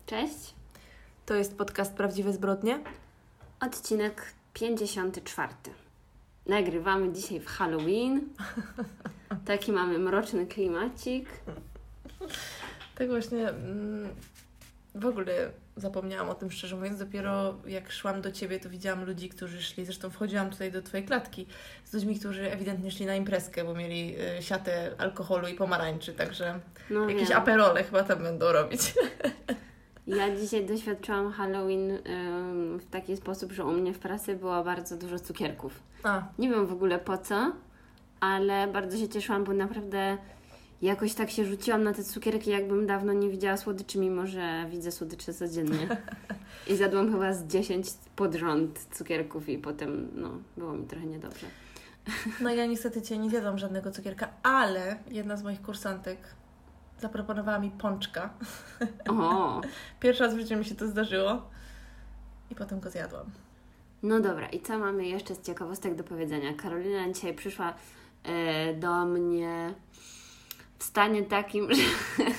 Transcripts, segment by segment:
Cześć, To jest podcast Prawdziwe Zbrodnie. odcinek 54. Nagrywamy dzisiaj w Halloween. Taki mamy mroczny klimacik. Tak właśnie, w ogóle zapomniałam o tym, szczerze mówiąc. Dopiero jak szłam do Ciebie, to widziałam ludzi, którzy szli, zresztą wchodziłam tutaj do Twojej klatki, z ludźmi, którzy ewidentnie szli na imprezkę, bo mieli siatę alkoholu i pomarańczy, także jakieś wiem. aperole chyba tam będą robić. Ja dzisiaj doświadczyłam Halloween w taki sposób, że u mnie w pracy było bardzo dużo cukierków. Nie wiem w ogóle po co, ale bardzo się cieszyłam, bo naprawdę jakoś tak się rzuciłam na te cukierki, jakbym dawno nie widziała słodyczy, mimo że widzę słodycze codziennie. I zjadłam chyba z 10 pod rząd cukierków i potem było mi trochę niedobrze. No ja niestety Cię nie zjadłam żadnego cukierka, ale jedna z moich kursantek zaproponowała mi pączka. O. Pierwszy raz w życiu mi się to zdarzyło i potem go zjadłam. No dobra, i co mamy jeszcze z ciekawostek do powiedzenia? Karolina dzisiaj przyszła do mnie w stanie takim, że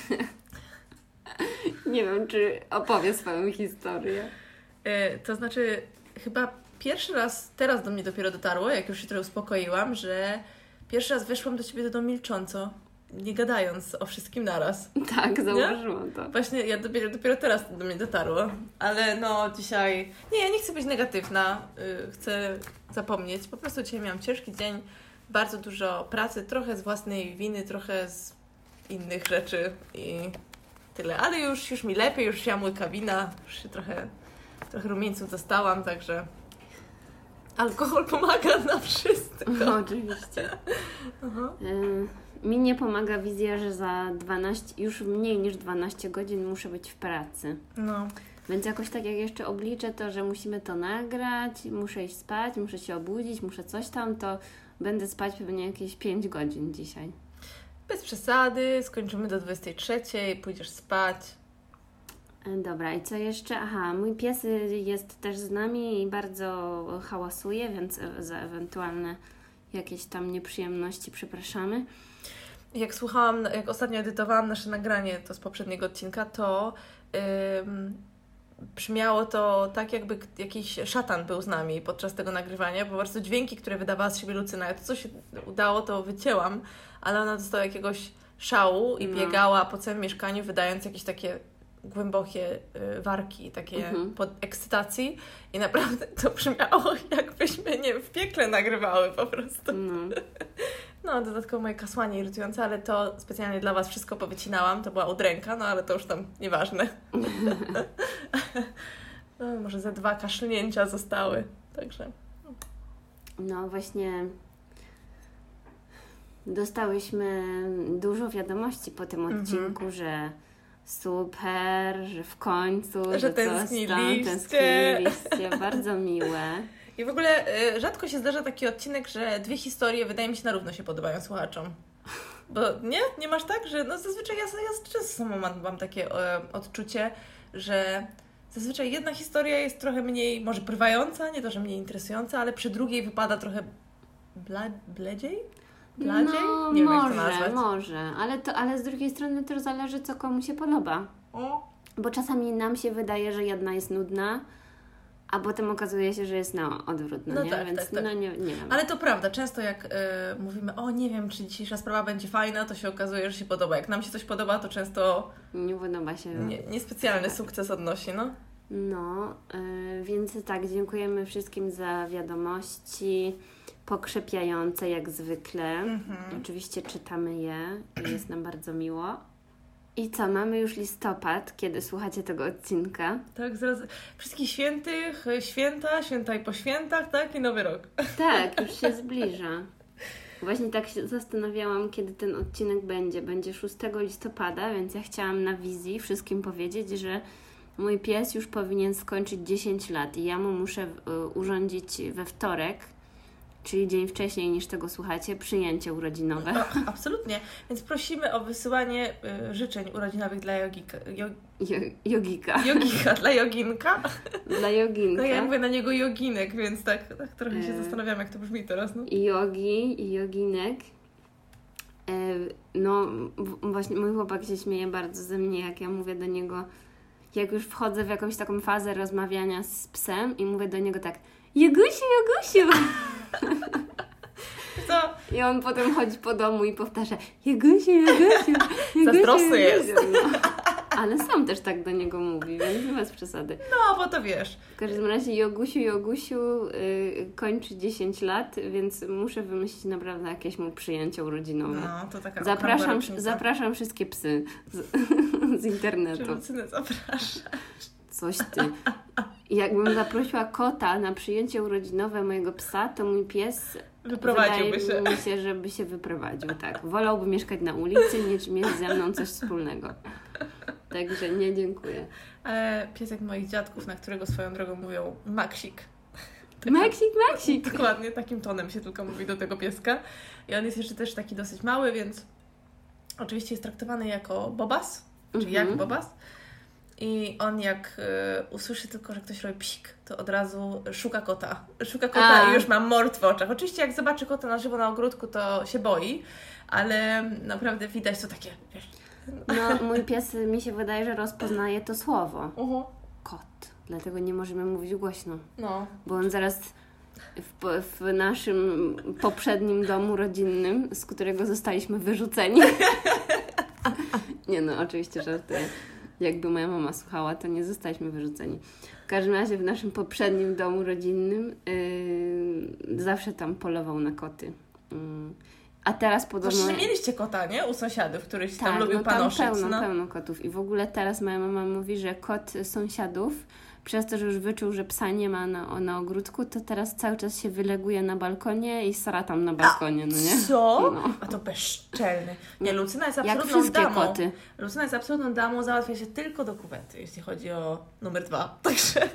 nie wiem, czy opowie swoją historię. To znaczy, chyba pierwszy raz, teraz do mnie dopiero dotarło, jak już się trochę uspokoiłam, że pierwszy raz weszłam do Ciebie do domu milcząco, nie gadając o wszystkim naraz. Tak, zauważyłam to. Właśnie, ja dopiero teraz do mnie dotarło, ale dzisiaj... Nie, ja nie chcę być negatywna, chcę zapomnieć. Po prostu dzisiaj miałam ciężki dzień, bardzo dużo pracy, trochę z własnej winy, trochę z innych rzeczy i tyle. Ale już mi lepiej, już się łyka wina, już się trochę rumieńców dostałam, także alkohol pomaga na wszystko. Oczywiście. Mi nie pomaga wizja, że za już mniej niż 12 godzin muszę być w pracy. No. Więc jakoś tak jak jeszcze obliczę to, że musimy to nagrać, muszę iść spać, muszę się obudzić, muszę coś tam, to będę spać pewnie jakieś 5 godzin dzisiaj. Bez przesady, skończymy do 23:00, pójdziesz spać. Dobra, i co jeszcze? Aha, mój pies jest też z nami i bardzo hałasuje, więc za ewentualne jakieś tam nieprzyjemności przepraszamy. Jak ostatnio edytowałam nasze nagranie, to z poprzedniego odcinka, to brzmiało to tak, jakby jakiś szatan był z nami podczas tego nagrywania, bo po prostu dźwięki, które wydawała z siebie Lucyna, to co się udało, to wycięłam, ale ona dostała jakiegoś szału i biegała po całym mieszkaniu, wydając jakieś takie głębokie warki, takie pod ekscytacji i naprawdę to brzmiało, jakbyśmy, nie wiem, w piekle nagrywały po prostu. No, dodatkowo moje kasłanie irytujące, ale to specjalnie dla Was wszystko powycinałam, to była udręka, ale to już tam nieważne. Może ze 2 kaszlnięcia zostały, także... No właśnie dostałyśmy dużo wiadomości po tym odcinku, że super, że w końcu, że tęskniliście. Bardzo miłe. I w ogóle rzadko się zdarza taki odcinek, że 2 historie, wydaje mi się, na równo się podobają słuchaczom. Bo nie masz tak, że zazwyczaj ja często sama mam takie odczucie, że zazwyczaj jedna historia jest trochę mniej, może porywająca, nie to, że mniej interesująca, ale przy drugiej wypada trochę bledziej? No, nie wiem, jak to nazwać. Może, ale z drugiej strony też zależy, co komu się podoba. Bo czasami nam się wydaje, że jedna jest nudna, a potem okazuje się, że jest na odwrót, nie? Tak, Więc tak. nie wiem. Ale to prawda, często jak mówimy, nie wiem, czy dzisiejsza sprawa będzie fajna, to się okazuje, że się podoba. Jak nam się coś podoba, to często nie podoba się. Niespecjalny sukces odnosi, Więc tak, dziękujemy wszystkim za wiadomości pokrzepiające jak zwykle. Oczywiście czytamy je i jest nam bardzo miło. I co, mamy już listopad, kiedy słuchacie tego odcinka. Tak, zaraz wszystkich świętych, święta i po świętach, tak? I Nowy Rok. Tak, już się zbliża. Właśnie tak się zastanawiałam, kiedy ten odcinek będzie. Będzie 6 listopada, więc ja chciałam na wizji wszystkim powiedzieć, że mój pies już powinien skończyć 10 lat i ja mu muszę urządzić we wtorek, czyli dzień wcześniej niż tego słuchacie, przyjęcie urodzinowe. Absolutnie. Więc prosimy o wysyłanie życzeń urodzinowych dla Jogika. Jogika. Jogika, dla Joginka. Dla Joginka. No ja mówię na niego Joginek, więc tak trochę się zastanawiam, jak to brzmi teraz. I Joginek. Właśnie mój chłopak się śmieje bardzo ze mnie, jak ja mówię do niego jak już wchodzę w jakąś taką fazę rozmawiania z psem i mówię do niego tak: Jagusiu, Jagusiu! Co? I on potem chodzi po domu i powtarza: Jagusiu, Jagusiu, Jagusiu. Zazdrosny jest. No. Ale sam też tak do niego mówi, więc bez przesady. No, bo to wiesz. W każdym razie Jogusiu kończy 10 lat, więc muszę wymyślić naprawdę jakieś mu przyjęcie urodzinowe. No, to taka zapraszam wszystkie psy z internetu. Czy Lucynę zapraszasz? Coś ty. Jakbym zaprosiła kota na przyjęcie urodzinowe mojego psa, to mój pies wyprowadziłby się. Mi się, żeby się wyprowadził, tak. Wolałby mieszkać na ulicy, niż mieć ze mną coś wspólnego. Także nie, dziękuję. Ale piesek moich dziadków, na którego swoją drogą mówią Maksik. Maksik! Dokładnie, takim tonem się tylko mówi do tego pieska. I on jest jeszcze też taki dosyć mały, więc oczywiście jest traktowany jako bobas, czyli jak bobas. I on jak usłyszy tylko, że ktoś robi psik, to od razu szuka kota. I już ma mord w oczach. Oczywiście jak zobaczy kota na żywo na ogródku, to się boi, ale naprawdę widać to takie, wiesz... No, mój pies, mi się wydaje, że rozpoznaje to słowo. Kot. Dlatego nie możemy mówić głośno. No. Bo on zaraz w naszym poprzednim domu rodzinnym, z którego zostaliśmy wyrzuceni. Nie no, oczywiście żartuję. Jakby moja mama słuchała, to nie zostaliśmy wyrzuceni. W każdym razie w naszym poprzednim domu rodzinnym zawsze tam polował na koty. A teraz podobno... Właśnie mieliście kota, nie? U sąsiadów, któryś tam lubił panoszyć. Tak, pełno kotów. I w ogóle teraz moja mama mówi, że kot sąsiadów, przez to, że już wyczuł, że psa nie ma na ogródku, to teraz cały czas się wyleguje na balkonie i sara tam na balkonie, no nie? Co? No. A to bezczelny. Nie, Lucyna jest Jak absolutną wszystkie damą. koty. Lucyna jest absolutną damą, załatwia się tylko do kuwety, jeśli chodzi o numer 2. Także...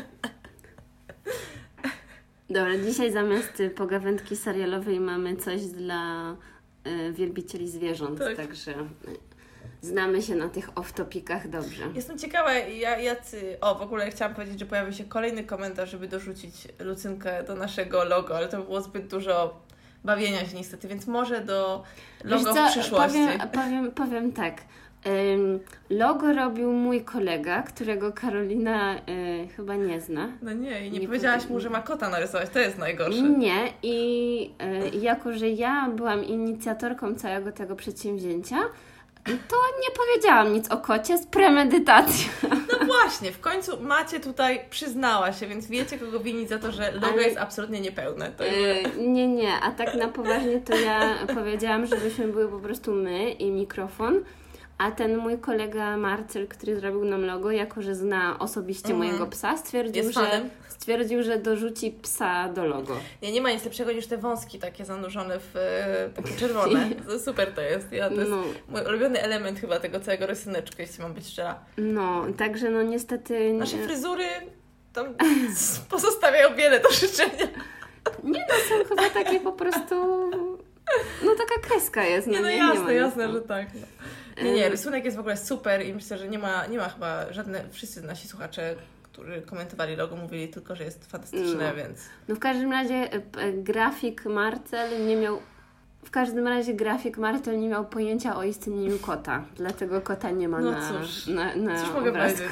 Dobra, dzisiaj zamiast pogawędki serialowej mamy coś dla wielbicieli zwierząt, także znamy się na tych off-topikach dobrze. Jestem ciekawa, w ogóle chciałam powiedzieć, że pojawi się kolejny komentarz, żeby dorzucić Lucynkę do naszego logo, ale to było zbyt dużo bawienia się niestety, więc może do logo w przyszłości. Powiem tak. Logo robił mój kolega, którego Karolina chyba nie zna. No nie, i nie powiedziałaś mu, że ma kota narysować, to jest najgorsze. Nie, i jako, że ja byłam inicjatorką całego tego przedsięwzięcia, to nie powiedziałam nic o kocie z premedytacją. No właśnie, w końcu Macie tutaj przyznała się, więc wiecie, kogo winić za to, że logo jest absolutnie niepełne. Nie, a tak na poważnie to ja powiedziałam, żebyśmy były po prostu my i mikrofon. A ten mój kolega Marcel, który zrobił nam logo, jako że zna osobiście mojego psa, stwierdził, że dorzuci psa do logo. Nie ma nic lepszego niż te wąski takie zanurzone w takie czerwone. Super to jest. To jest mój ulubiony element chyba tego całego rysuneczku, jeśli mam być szczera. No, także no niestety... Nasze fryzury tam pozostawiają wiele do życzenia. Nie, są chyba takie po prostu... No taka kreska jest. No jasne, że tak. No. Nie, rysunek jest w ogóle super i myślę, że nie ma chyba wszyscy nasi słuchacze, którzy komentowali logo, mówili tylko, że jest fantastyczne, więc... No w każdym razie grafik Marcel nie miał... W każdym razie grafik Marcel nie miał pojęcia o istnieniu kota, dlatego kota nie ma na cóż mogę powiedzieć.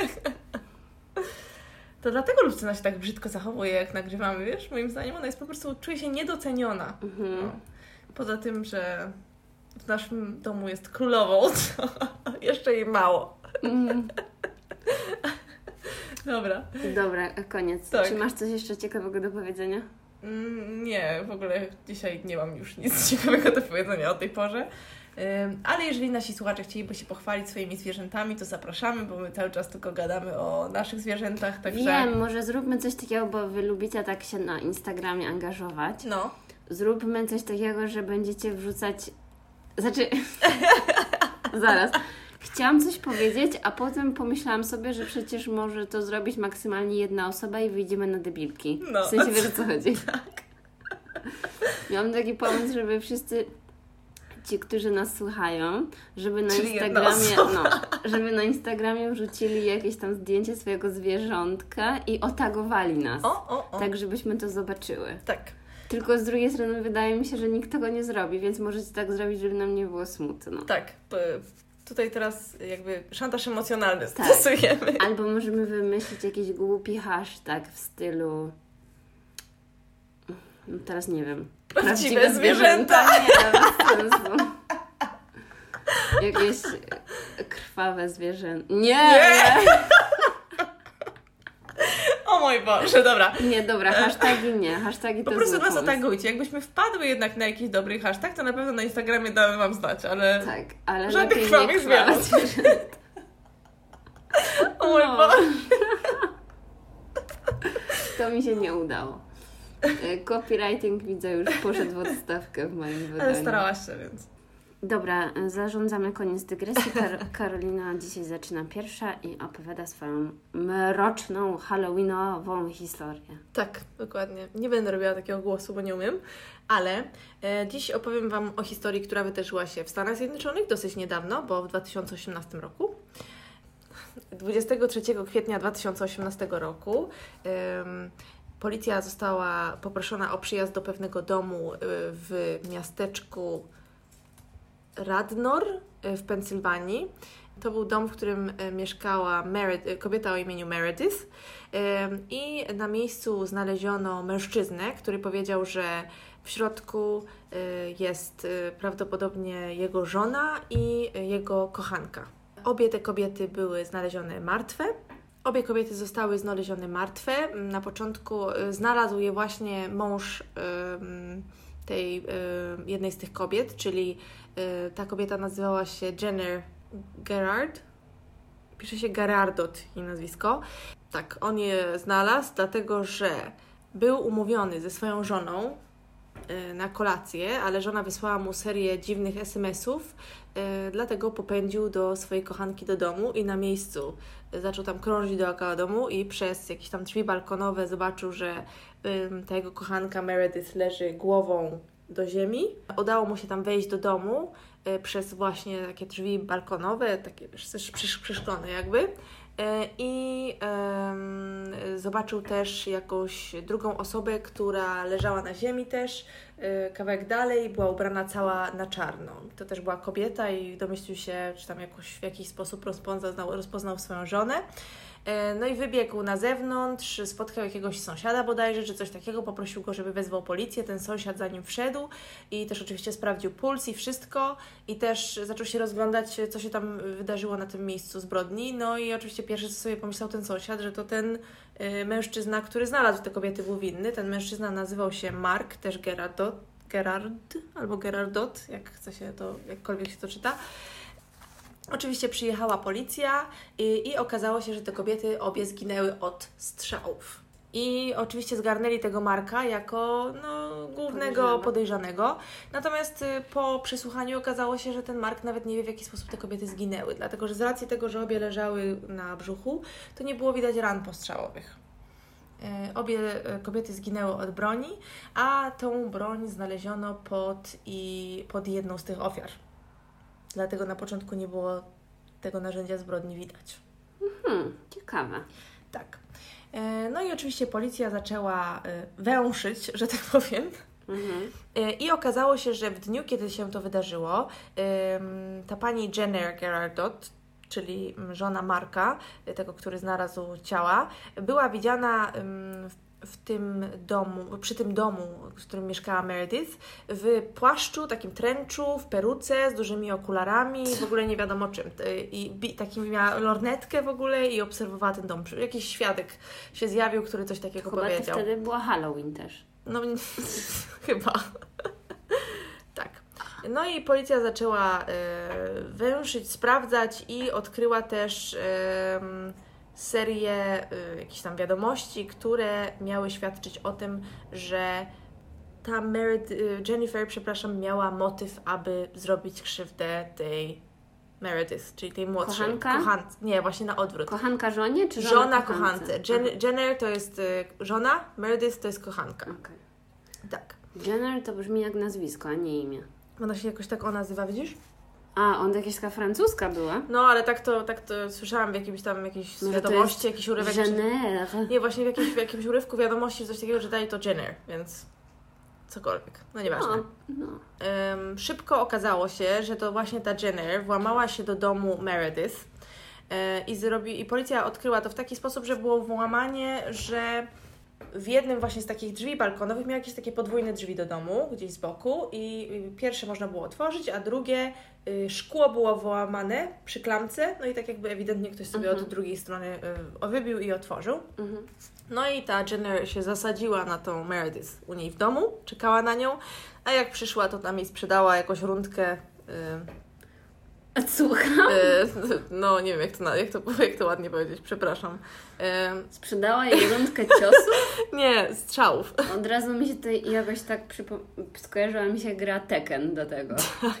To dlatego Lucyna się tak brzydko zachowuje, jak nagrywamy, wiesz? Moim zdaniem ona jest po prostu, czuje się niedoceniona. No. Poza tym, że w naszym domu jest królową, to jeszcze jej mało. Dobra, koniec. Tak. Czy masz coś jeszcze ciekawego do powiedzenia? Nie, w ogóle dzisiaj nie mam już nic ciekawego do powiedzenia o tej porze. Ale jeżeli nasi słuchacze chcieliby się pochwalić swoimi zwierzętami, to zapraszamy, bo my cały czas tylko gadamy o naszych zwierzętach. Także... Wiem, może zróbmy coś takiego, bo Wy lubicie tak się na Instagramie angażować. No. Zróbmy coś takiego, że będziecie wrzucać... Zaraz. Chciałam coś powiedzieć, a potem pomyślałam sobie, że przecież może to zrobić maksymalnie jedna osoba i wyjdziemy na debilki. No. W sensie wiesz, o co chodzi. Tak. Miałam taki pomysł, żeby wszyscy ci, którzy nas słuchają, żeby na Instagramie wrzucili jakieś tam zdjęcie swojego zwierzątka i otagowali nas. Tak, żebyśmy to zobaczyły. Tak. Tylko z drugiej strony wydaje mi się, że nikt tego nie zrobi, więc możecie tak zrobić, żeby nam nie było smutno. Tak. tutaj teraz jakby szantaż emocjonalny stosujemy. Albo możemy wymyślić jakiś głupi hashtag w stylu... No teraz nie wiem. Prawdziwe zwierzęta. Nie, bez sensu. Jakieś krwawe zwierzęta. Nie! O mój Boże, dobra. Nie, dobra, hashtagi nie. Hashtagi to po prostu nas pomysł. atakujcie. Jakbyśmy wpadły jednak na jakiś dobry hashtag, to na pewno na Instagramie damy Wam znać, ale... Tak, ale żadnych lepiej krwawych nie zwierząt. O mój Boże. To mi się nie udało. Copywriting widzę już poszedł w odstawkę w moim wydaniu. Ale starałaś się, więc... Dobra, zarządzamy koniec dygresji. Karolina dzisiaj zaczyna pierwsza i opowiada swoją mroczną, halloweenową historię. Tak, dokładnie. Nie będę robiła takiego głosu, bo nie umiem, ale dziś opowiem Wam o historii, która wydarzyła się w Stanach Zjednoczonych dosyć niedawno, bo w 2018 roku. 23 kwietnia 2018 roku policja została poproszona o przyjazd do pewnego domu w miasteczku Radnor w Pensylwanii. To był dom, w którym mieszkała kobieta o imieniu Meredith i na miejscu znaleziono mężczyznę, który powiedział, że w środku jest prawdopodobnie jego żona i jego kochanka. Obie te kobiety były znalezione martwe. Obie kobiety zostały znalezione martwe. Na początku znalazł je właśnie mąż tej jednej z tych kobiet, czyli ta kobieta nazywała się Jenner Gerard. Pisze się Gerardot jej nazwisko. Tak, on je znalazł, dlatego że był umówiony ze swoją żoną na kolację, ale żona wysłała mu serię dziwnych SMS-ów, dlatego popędził do swojej kochanki do domu i na miejscu zaczął tam krążyć dookoła domu i przez jakieś tam drzwi balkonowe zobaczył, że ta jego kochanka Meredith leży głową do ziemi. Udało mu się tam wejść do domu przez właśnie takie drzwi balkonowe, takie przeszklone jakby. I zobaczył też jakąś drugą osobę, która leżała na ziemi też, kawałek dalej, była ubrana cała na czarno. To też była kobieta i domyślił się, czy tam w jakiś sposób rozpoznał swoją żonę. No i wybiegł na zewnątrz, spotkał jakiegoś sąsiada bodajże, czy coś takiego, poprosił go, żeby wezwał policję, ten sąsiad za nim wszedł i też oczywiście sprawdził puls i wszystko i też zaczął się rozglądać, co się tam wydarzyło na tym miejscu zbrodni, no i oczywiście pierwsze, co sobie pomyślał ten sąsiad, że to ten mężczyzna, który znalazł te kobiety, był winny. Ten mężczyzna nazywał się Mark, też Gerard albo Gerardot, jak chce się to, jakkolwiek się to czyta. Oczywiście przyjechała policja i okazało się, że te kobiety obie zginęły od strzałów. I oczywiście zgarnęli tego Marka jako głównego podejrzanego. Natomiast po przesłuchaniu okazało się, że ten Mark nawet nie wie, w jaki sposób te kobiety zginęły. Dlatego, że z racji tego, że obie leżały na brzuchu, to nie było widać ran postrzałowych. Obie kobiety zginęły od broni, a tą broń znaleziono pod jedną z tych ofiar. Dlatego na początku nie było tego narzędzia zbrodni widać. Ciekawe. Tak. No i oczywiście policja zaczęła węszyć, że tak powiem. I okazało się, że w dniu, kiedy się to wydarzyło, ta pani Jenner Gerardot, czyli żona Marka, tego, który znalazł ciała, była widziana w tym domu, przy tym domu, w którym mieszkała Meredith, w płaszczu, takim trenczu, w peruce, z dużymi okularami, w ogóle nie wiadomo czym. I miała lornetkę w ogóle i obserwowała ten dom. Jakiś świadek się zjawił, który coś takiego powiedział. Chyba wtedy była Halloween też. No, chyba. Tak. No i policja zaczęła węszyć, sprawdzać i odkryła też serię jakichś tam wiadomości, które miały świadczyć o tym, że ta Jennifer, miała motyw, aby zrobić krzywdę tej Meredith, czyli tej młodszej. Kochanka? Nie, właśnie na odwrót. Kochanka żonie, czy żona kochance? Jenner to jest żona, Meredith to jest kochanka. Okay. Tak. Jenner to brzmi jak nazwisko, a nie imię. Ona się jakoś tak nazywa, widzisz? A, on jakaś taka francuska była? No, ale tak to słyszałam w jakiejś wiadomości, jakiś urywek. Jenner. Nie, właśnie w jakimś urywku wiadomości coś takiego, że dali to Jenner, więc... cokolwiek, no nieważne. Szybko okazało się, że to właśnie ta Jenner włamała się do domu Meredith i policja odkryła to w taki sposób, że było włamanie, że w jednym właśnie z takich drzwi balkonowych miał jakieś takie podwójne drzwi do domu, gdzieś z boku i pierwsze można było otworzyć, a drugie szkło było włamane przy klamce, no i tak jakby ewidentnie ktoś sobie od drugiej strony wybił i otworzył. No i ta Jenner się zasadziła na tą Meredith u niej w domu, czekała na nią, a jak przyszła, to tam jej sprzedała jakąś rundkę. Słucham? No nie wiem, jak to ładnie powiedzieć, przepraszam. Sprzedała jej rundkę ciosów? Nie, strzałów. Od razu mi się to jakoś tak skojarzyła mi się gra Tekken do tego.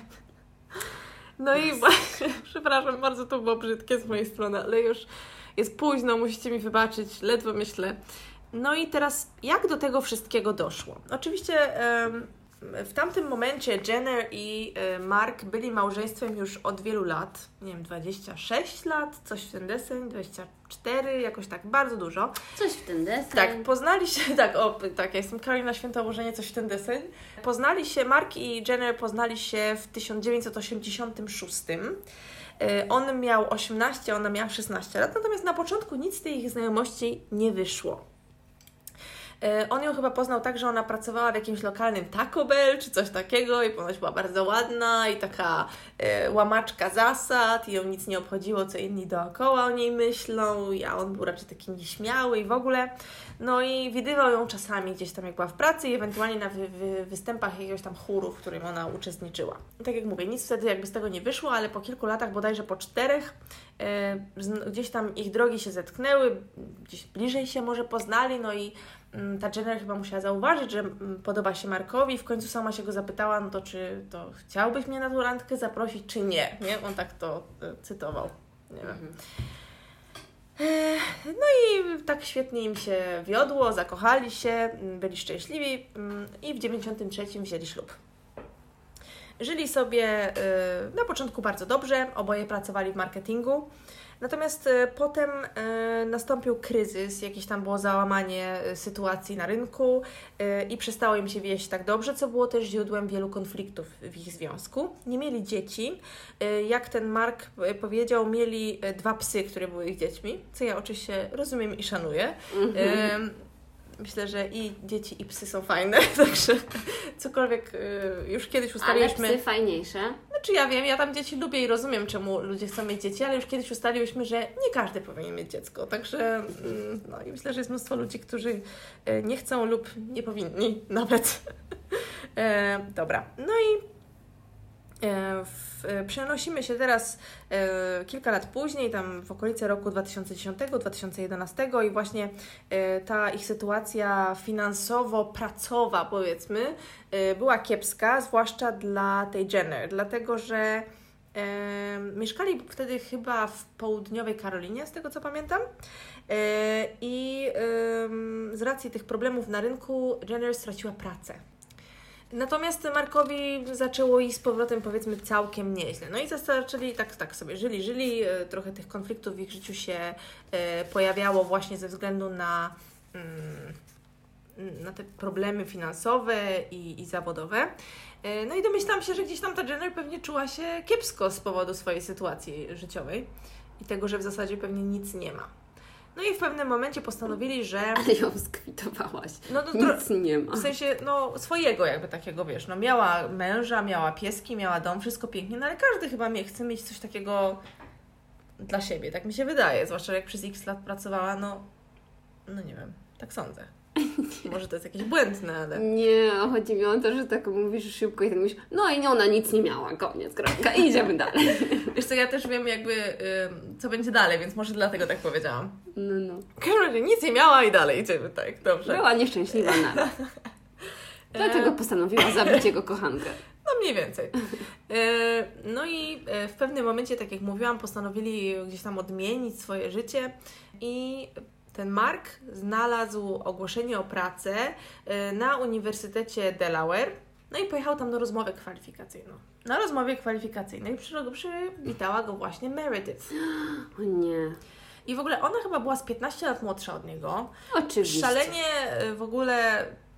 No i właśnie, przepraszam, bardzo to było brzydkie z mojej strony, ale już jest późno, musicie mi wybaczyć, ledwo myślę. No i teraz, jak do tego wszystkiego doszło? Oczywiście w tamtym momencie Jenner i Mark byli małżeństwem już od wielu lat, nie wiem, 26 lat, coś w ten deseń, 24, jakoś tak, bardzo dużo. Coś w ten deseń. Tak, poznali się, ja jestem Karolina Świętołożenie, coś w ten deseń. Mark i Jenner poznali się w 1986. On miał 18, ona miała 16 lat, natomiast na początku nic z tej ich znajomości nie wyszło. On ją chyba poznał tak, że ona pracowała w jakimś lokalnym Taco Bell czy coś takiego i ponoć była bardzo ładna i taka łamaczka zasad i ją nic nie obchodziło, co inni dookoła o niej myślą, a on był raczej taki nieśmiały i w ogóle. No i widywał ją czasami gdzieś tam jak była w pracy i ewentualnie na występach jakiegoś tam chóru, w którym ona uczestniczyła. Tak jak mówię, nic wtedy jakby z tego nie wyszło, ale po kilku latach, bodajże po 4, gdzieś tam ich drogi się zetknęły, gdzieś bliżej się może poznali, no i ta Jenner chyba musiała zauważyć, że podoba się Markowi. W końcu sama się go zapytała, no to czy to chciałbyś mnie na tą randkę zaprosić, czy nie? Nie? On tak to cytował. Nie wiem. No i tak świetnie im się wiodło, zakochali się, byli szczęśliwi i w 93 wzięli ślub. Żyli sobie na początku bardzo dobrze, oboje pracowali w marketingu. Natomiast potem nastąpił kryzys, jakieś tam było załamanie sytuacji na rynku i przestało im się wieść tak dobrze, co było też źródłem wielu konfliktów w ich związku. Nie mieli dzieci. Jak ten Mark powiedział, mieli 2 psy, które były ich dziećmi, co ja oczywiście rozumiem i szanuję. Myślę, że i dzieci, i psy są fajne, także cokolwiek już kiedyś ustaliłyśmy... Ale psy fajniejsze. Znaczy ja wiem, ja tam dzieci lubię i rozumiem, czemu ludzie chcą mieć dzieci, ale już kiedyś ustaliłyśmy, że nie każdy powinien mieć dziecko, także no i myślę, że jest mnóstwo ludzi, którzy nie chcą lub nie powinni nawet. Dobra, no i przenosimy się teraz kilka lat później, tam w okolice roku 2010-2011 i właśnie ta ich sytuacja finansowo-pracowa, powiedzmy, była kiepska, zwłaszcza dla tej Jenner, dlatego że mieszkali wtedy chyba w południowej Karolinie, z tego co pamiętam, i z racji tych problemów na rynku Jenner straciła pracę. Natomiast Markowi zaczęło iść z powrotem, powiedzmy, całkiem nieźle. No i zaczęli tak sobie żyli, trochę tych konfliktów w ich życiu się pojawiało właśnie ze względu na te problemy finansowe i zawodowe. No i domyślam się, że gdzieś tam ta Jenner pewnie czuła się kiepsko z powodu swojej sytuacji życiowej i tego, że w zasadzie pewnie nic nie ma. No i w pewnym momencie postanowili, że... Ale ją skwitowałaś. Nic nie ma. W sensie, swojego jakby takiego, wiesz, miała męża, miała pieski, miała dom, wszystko pięknie, no ale każdy chyba chce mieć coś takiego dla siebie, tak mi się wydaje, zwłaszcza jak przez x lat pracowała, no nie wiem, tak sądzę. Może to jest jakieś błędne, ale... Nie, chodzi mi o to, że tak mówisz szybko i tak mówisz, no i ona nic nie miała, koniec, kropka, i idziemy dalej. Wiesz co, ja też wiem jakby, co będzie dalej, więc może dlatego tak powiedziałam. No. W każdym razie nic nie miała i dalej idziemy, tak, dobrze. Była nieszczęśliwa nawet. Dlatego postanowiła zabić jego kochankę. No mniej więcej. No i w pewnym momencie, tak jak mówiłam, postanowili gdzieś tam odmienić swoje życie i... Ten Mark znalazł ogłoszenie o pracę na Uniwersytecie Delaware, no i pojechał tam na rozmowę kwalifikacyjną. Na rozmowie kwalifikacyjnej przywitała go właśnie Meredith. O nie. I w ogóle ona chyba była z 15 lat młodsza od niego. Oczywiście. Szalenie w ogóle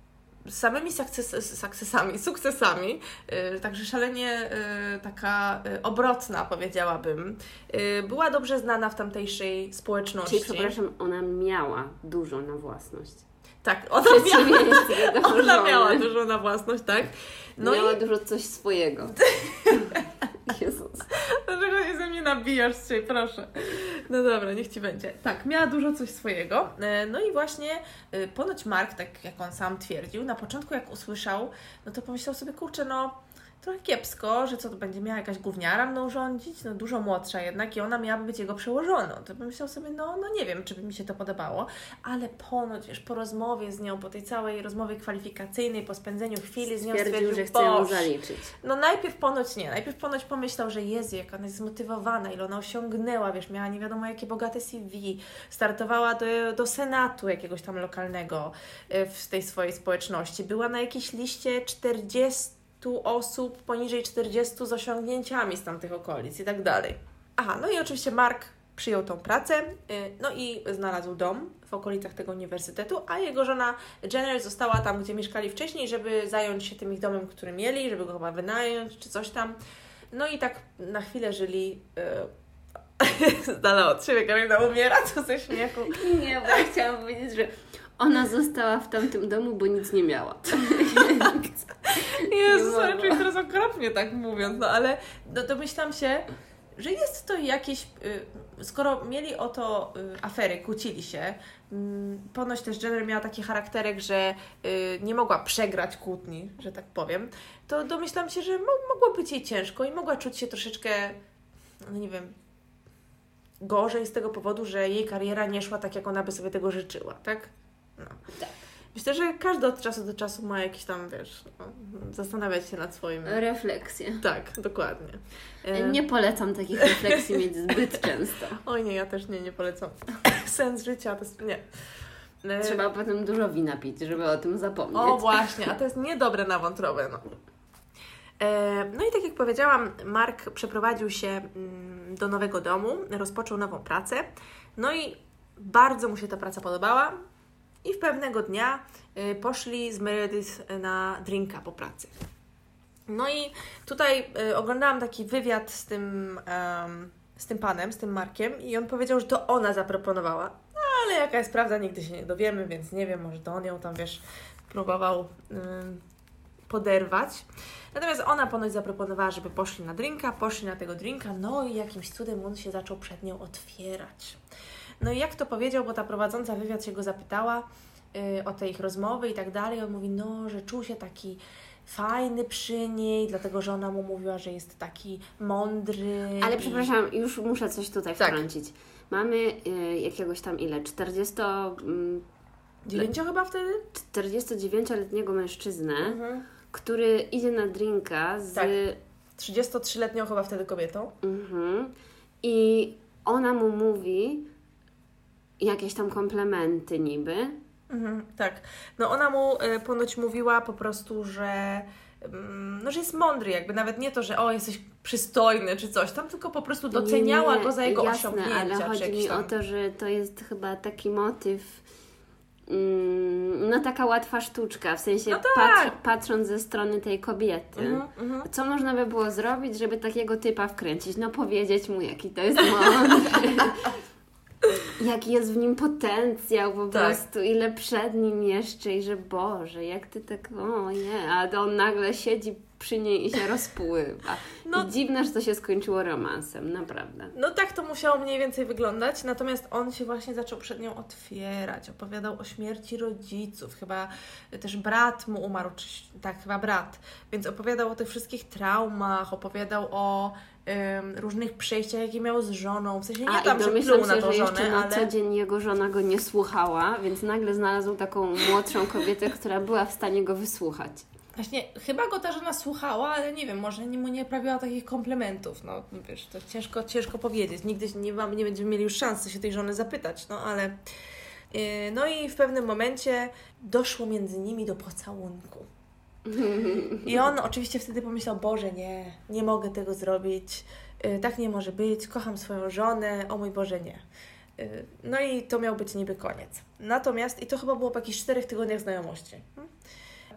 z samymi sukcesami, także szalenie taka obrotna, powiedziałabym. Była dobrze znana w tamtejszej społeczności. Czyli, przepraszam, ona miała dużo na własność. Tak, ona miała dużo na własność, tak. Miała dużo coś swojego. Jezus. Dlaczego nie ze mnie nabijasz dzisiaj, proszę. No dobra, niech Ci będzie. Tak, miała dużo coś swojego. No i właśnie ponoć Mark, tak jak on sam twierdził, na początku jak usłyszał, no to pomyślał sobie, kurczę, no trochę kiepsko, że co to będzie miała jakaś gówniara mną rządzić, no dużo młodsza jednak i ona miałaby być jego przełożoną. To pomyślał sobie, no nie wiem, czy by mi się to podobało, ale ponoć, wiesz, po rozmowie z nią, po tej całej rozmowie kwalifikacyjnej, po spędzeniu chwili z nią stwierdził, że chce ją zaliczyć. No najpierw ponoć pomyślał, że Jezu, jak ona jest zmotywowana, ile ona osiągnęła, wiesz, miała nie wiadomo jakie bogate CV, startowała do Senatu jakiegoś tam lokalnego w tej swojej społeczności, była na jakiejś liście 40 osób poniżej 40 z osiągnięciami z tamtych okolic i tak dalej. Aha, no i oczywiście Mark przyjął tą pracę, no i znalazł dom w okolicach tego uniwersytetu, a jego żona Jenner została tam, gdzie mieszkali wcześniej, żeby zająć się tym ich domem, który mieli, żeby go chyba wynająć, czy coś tam. No i tak na chwilę żyli z dala od siebie. Karolina umiera, co ze śmiechu. Nie, bo ja chciałam powiedzieć, że ona została w tamtym domu, bo nic nie miała. Jezus, czuję teraz okropnie tak mówiąc, no ale domyślam się, że jest to jakieś, skoro mieli o to afery, kłócili się, ponoć też Jenner miała taki charakterek, że nie mogła przegrać kłótni, że tak powiem, to domyślam się, że mogło być jej ciężko i mogła czuć się troszeczkę, no nie wiem, gorzej z tego powodu, że jej kariera nie szła tak, jak ona by sobie tego życzyła, tak? No. Tak. Myślę, że każdy od czasu do czasu ma jakieś tam, wiesz, zastanawiać się nad swoim... Refleksje. Tak, dokładnie. Nie polecam takich refleksji mieć zbyt często. Oj nie, ja też nie polecam. Sens życia to jest... nie. Trzeba potem dużo wina pić, żeby o tym zapomnieć. O właśnie, a to jest niedobre na wątrobę, no. No i tak jak powiedziałam, Mark przeprowadził się do nowego domu, rozpoczął nową pracę, no i bardzo mu się ta praca podobała i w pewnego dnia poszli z Meredith na drinka po pracy. No i tutaj oglądałam taki wywiad z tym panem, z tym Markiem i on powiedział, że to ona zaproponowała, ale jaka jest prawda, nigdy się nie dowiemy, więc nie wiem, może to on ją tam, wiesz, próbował poderwać. Natomiast ona ponoć zaproponowała, żeby poszli na tego drinka, no i jakimś cudem on się zaczął przed nią otwierać. No i jak to powiedział, bo ta prowadząca wywiad się go zapytała o tej ich rozmowy i tak dalej, on mówi, no, że czuł się taki fajny przy niej, dlatego, że ona mu mówiła, że jest taki mądry. Ale przepraszam, już muszę coś tutaj wtrącić. Mamy jakiegoś tam 9 chyba wtedy? 49-letniego mężczyznę, który idzie na drinka z... Tak, 33-letnią chyba wtedy kobietą. I ona mu mówi jakieś tam komplementy niby. Tak. No ona mu ponoć mówiła po prostu, że że jest mądry, jakby nawet nie to, że jesteś przystojny czy coś tam, tylko po prostu doceniała go za jego osiągnięcia. Ale chodzi mi o to, że to jest chyba taki motyw, no taka łatwa sztuczka, w sensie patrząc ze strony tej kobiety. Co można by było zrobić, żeby takiego typa wkręcić? No powiedzieć mu, jaki to jest mądry. Jaki jest w nim potencjał po prostu, ile przed nim jeszcze i że Boże, jak ty tak, a on nagle siedzi przy niej i się rozpływa. No, i dziwne, że to się skończyło romansem, naprawdę. No tak to musiało mniej więcej wyglądać, natomiast on się właśnie zaczął przed nią otwierać, opowiadał o śmierci rodziców, chyba też brat mu umarł, chyba brat, więc opowiadał o tych wszystkich traumach, opowiadał o różnych przejściach, jakie miał z żoną, w sensie nie tam, że pluł na tą żonę, ale... na co dzień jego żona go nie słuchała, więc nagle znalazł taką młodszą kobietę, która była w stanie go wysłuchać. Właśnie, chyba go ta żona słuchała, ale nie wiem, może mu nie prawiła takich komplementów, no wiesz, to ciężko powiedzieć, nigdy nie będziemy mieli już szansy się tej żony zapytać, no ale... No i w pewnym momencie doszło między nimi do pocałunku. I on oczywiście wtedy pomyślał, Boże, nie mogę tego zrobić, tak nie może być, kocham swoją żonę, o mój Boże, nie. No i to miał być niby koniec. Natomiast, i to chyba było po jakichś 4 tygodniach znajomości,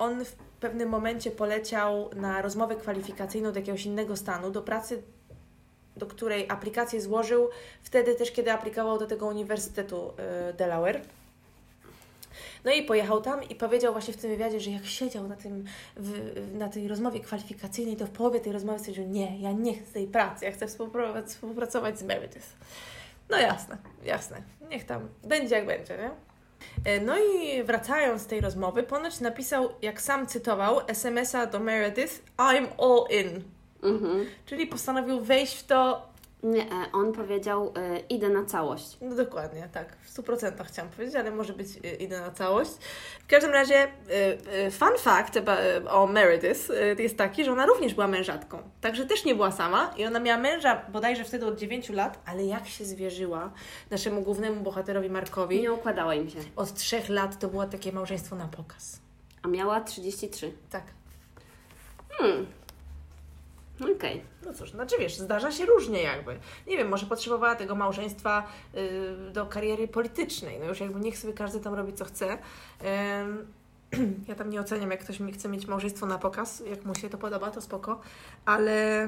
on w pewnym momencie poleciał na rozmowę kwalifikacyjną do jakiegoś innego stanu, do pracy, do której aplikację złożył wtedy też, kiedy aplikował do tego Uniwersytetu Delaware. No i pojechał tam i powiedział właśnie w tym wywiadzie, że jak siedział na tej rozmowie kwalifikacyjnej, to w połowie tej rozmowy stwierdził, nie, ja nie chcę tej pracy, ja chcę współpracować z Meredith. No jasne, niech tam będzie jak będzie, nie? No i wracając z tej rozmowy, ponoć napisał, jak sam cytował, SMS-a do Meredith, I'm all in. Czyli postanowił wejść w to. Nie, on powiedział, idę na całość. No dokładnie, tak. W 100% chciałam powiedzieć, ale może być idę na całość. W każdym razie fun fact o Meredith jest taki, że ona również była mężatką. Także też nie była sama i ona miała męża bodajże wtedy od 9 lat, ale jak się zwierzyła naszemu głównemu bohaterowi Markowi. Nie układało im się. Od 3 lat to było takie małżeństwo na pokaz. A miała 33. Tak. Okej. No cóż, znaczy wiesz, zdarza się różnie jakby. Nie wiem, może potrzebowała tego małżeństwa do kariery politycznej. No już jakby niech sobie każdy tam robi co chce. Ja tam nie oceniam, jak ktoś chce mieć małżeństwo na pokaz, jak mu się to podoba, to spoko. Ale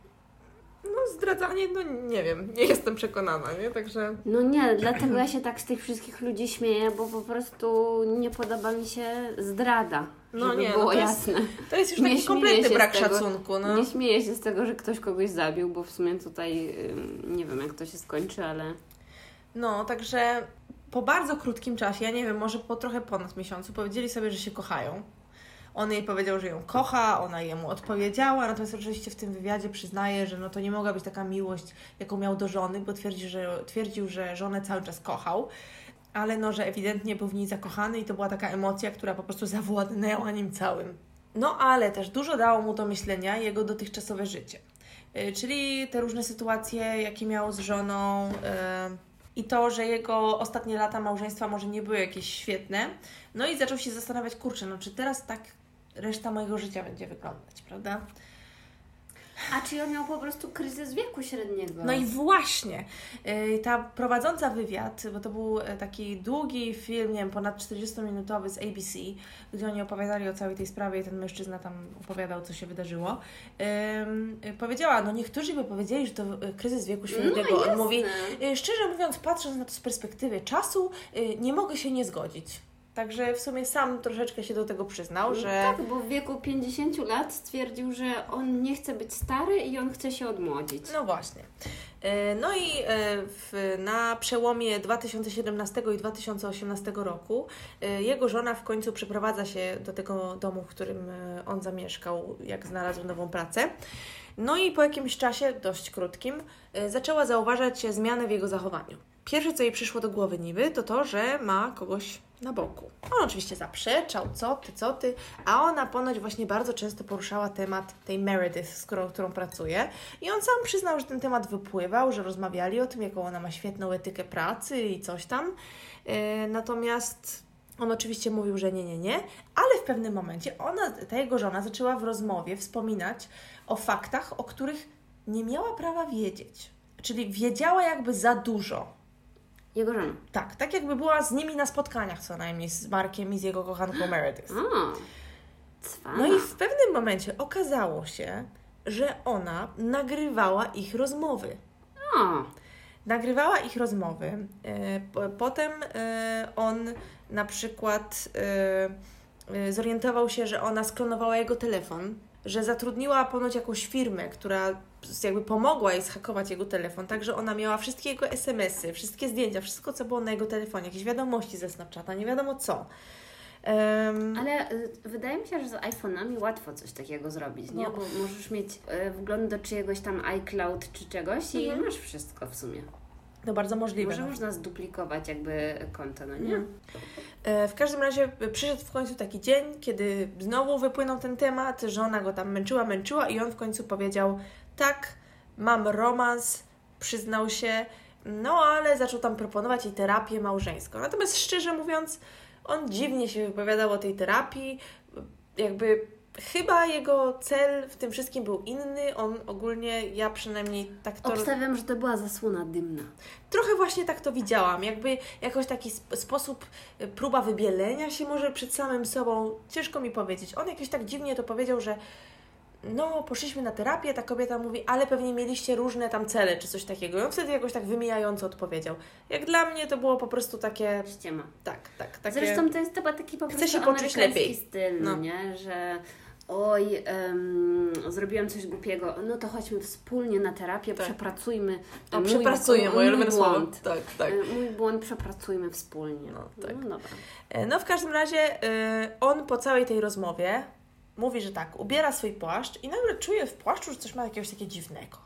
zdradzanie, nie wiem, nie jestem przekonana, nie? Także... No nie, dlatego ja się tak z tych wszystkich ludzi śmieję, bo po prostu nie podoba mi się zdrada. No żeby nie, było to jasne. To jest już taki kompletny brak szacunku. No. Nie śmieję się z tego, że ktoś kogoś zabił, bo w sumie tutaj nie wiem, jak to się skończy, ale... No, także po bardzo krótkim czasie, ja nie wiem, może po trochę ponad miesiącu, powiedzieli sobie, że się kochają. On jej powiedział, że ją kocha, ona jemu odpowiedziała, natomiast oczywiście w tym wywiadzie przyznaje, że to nie mogła być taka miłość, jaką miał do żony, bo twierdził, że żonę cały czas kochał, ale że ewidentnie był w niej zakochany i to była taka emocja, która po prostu zawładnęła nim całym. No ale też dużo dało mu do myślenia jego dotychczasowe życie, czyli te różne sytuacje, jakie miał z żoną, i to, że jego ostatnie lata małżeństwa może nie były jakieś świetne. No i zaczął się zastanawiać, czy teraz tak reszta mojego życia będzie wyglądać, prawda? A czy on miał po prostu kryzys wieku średniego? No i właśnie, ta prowadząca wywiad, bo to był taki długi film, nie wiem, ponad 40-minutowy z ABC, gdzie oni opowiadali o całej tej sprawie i ten mężczyzna tam opowiadał, co się wydarzyło, powiedziała, niektórzy by powiedzieli, że to kryzys wieku średniego. On mówi, szczerze mówiąc, patrząc na to z perspektywy czasu, nie mogę się nie zgodzić. Także w sumie sam troszeczkę się do tego przyznał, że... Tak, bo w wieku 50 lat stwierdził, że on nie chce być stary i on chce się odmłodzić. No właśnie. No i na przełomie 2017 i 2018 roku jego żona w końcu przeprowadza się do tego domu, w którym on zamieszkał, jak znalazł nową pracę. No i po jakimś czasie, dość krótkim, zaczęła zauważać zmianę w jego zachowaniu. Pierwsze, co jej przyszło do głowy niby, to, że ma kogoś na boku. On oczywiście zaprzeczał, co ty, a ona ponoć właśnie bardzo często poruszała temat tej Meredith, z którą pracuje, i on sam przyznał, że ten temat wypływał, że rozmawiali o tym, jaką ona ma świetną etykę pracy i coś tam. Natomiast on oczywiście mówił, że nie, ale w pewnym momencie ta jego żona zaczęła w rozmowie wspominać o faktach, o których nie miała prawa wiedzieć. Czyli wiedziała jakby za dużo. Jego żona. Tak jakby była z nimi na spotkaniach co najmniej, z Markiem i z jego kochanką Meredith. No i w pewnym momencie okazało się, że ona nagrywała ich rozmowy. Nagrywała ich rozmowy. Potem on na przykład zorientował się, że ona sklonowała jego telefon, że zatrudniła ponoć jakąś firmę, która jakby pomogła jej zhakować jego telefon, także ona miała wszystkie jego SMS-y, wszystkie zdjęcia, wszystko, co było na jego telefonie, jakieś wiadomości ze Snapchata, nie wiadomo co. Ale wydaje mi się, że z iPhone'ami łatwo coś takiego zrobić, nie? Bo możesz mieć wgląd do czyjegoś tam iCloud czy czegoś i masz wszystko w sumie. To bardzo możliwe. Może można zduplikować jakby konto, no nie? W każdym razie przyszedł w końcu taki dzień, kiedy znowu wypłynął ten temat, że ona go tam męczyła i on w końcu powiedział, tak, mam romans, przyznał się, ale zaczął tam proponować jej terapię małżeńską. Natomiast szczerze mówiąc, on dziwnie się wypowiadał o tej terapii, jakby chyba jego cel w tym wszystkim był inny. On ogólnie, ja przynajmniej tak to... Obstawiam, że to była zasłona dymna. Trochę właśnie tak to widziałam. Jakby jakoś taki sposób, próba wybielenia się może przed samym sobą. Ciężko mi powiedzieć. On jakoś tak dziwnie to powiedział, że no, poszliśmy na terapię, ta kobieta mówi, ale pewnie mieliście różne tam cele, czy coś takiego. I on wtedy jakoś tak wymijająco odpowiedział. Jak dla mnie to było po prostu takie... Ściema. Tak. Takie... Zresztą to jest chyba taki po prostu się poczuć lepiej. styl, no. Nie? Że oj, zrobiłam coś głupiego, no to chodźmy wspólnie na terapię, przepracujmy. Przepracujmy, moje ulubione słowo. Tak. Mój błąd przepracujmy wspólnie. No, tak. No dobra. No w każdym razie on po całej tej rozmowie mówi, że tak, ubiera swój płaszcz i nagle czuje w płaszczu, że coś ma jakiegoś takiego dziwnego.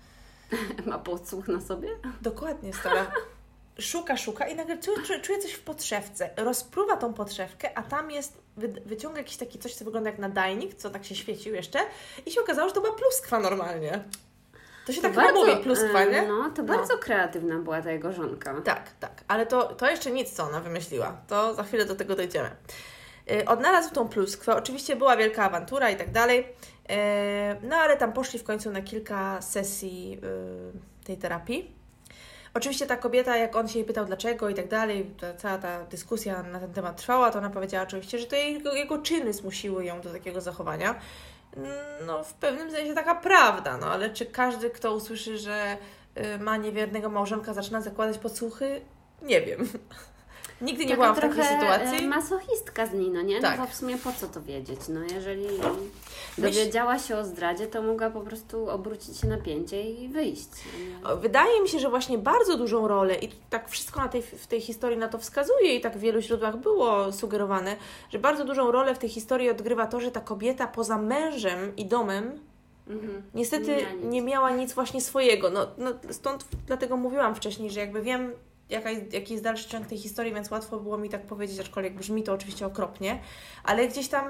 Ma podsłuch na sobie? Dokładnie, stara. Szuka i nagle czuje coś w podszewce. Rozpruwa tą podszewkę, a tam jest, wyciąga jakiś taki coś, co wygląda jak nadajnik, co tak się świecił jeszcze i się okazało, że to była pluskwa normalnie. To się tak bardzo, mówi, pluskwa, nie? No, to bardzo kreatywna była ta jego żonka. Tak. Ale to jeszcze nic, co ona wymyśliła. To za chwilę do tego dojdziemy. Odnalazł tą pluskwę. Oczywiście była wielka awantura i tak dalej. No ale tam poszli w końcu na kilka sesji tej terapii. Oczywiście ta kobieta, jak on się jej pytał dlaczego i tak dalej, cała ta dyskusja na ten temat trwała, to ona powiedziała oczywiście, że to jego czyny zmusiły ją do takiego zachowania. No w pewnym sensie taka prawda, no ale czy każdy, kto usłyszy, że ma niewiernego małżonka, zaczyna zakładać podsłuchy? Nie wiem. Nigdy nie byłam w takiej sytuacji. Masochistka z niej, no nie? Tak. No bo w sumie po co to wiedzieć? No jeżeli dowiedziała się o zdradzie, to mogła po prostu obrócić się na pięcie i wyjść. Wydaje mi się, że właśnie bardzo dużą rolę i tak wszystko w tej historii na to wskazuje i tak w wielu źródłach było sugerowane, że bardzo dużą rolę w tej historii odgrywa to, że ta kobieta poza mężem i domem niestety nie miała nic właśnie swojego. No, stąd dlatego mówiłam wcześniej, że jakby wiem, jaki jest dalszy ciąg tej historii, więc łatwo było mi tak powiedzieć, aczkolwiek brzmi to oczywiście okropnie, ale gdzieś tam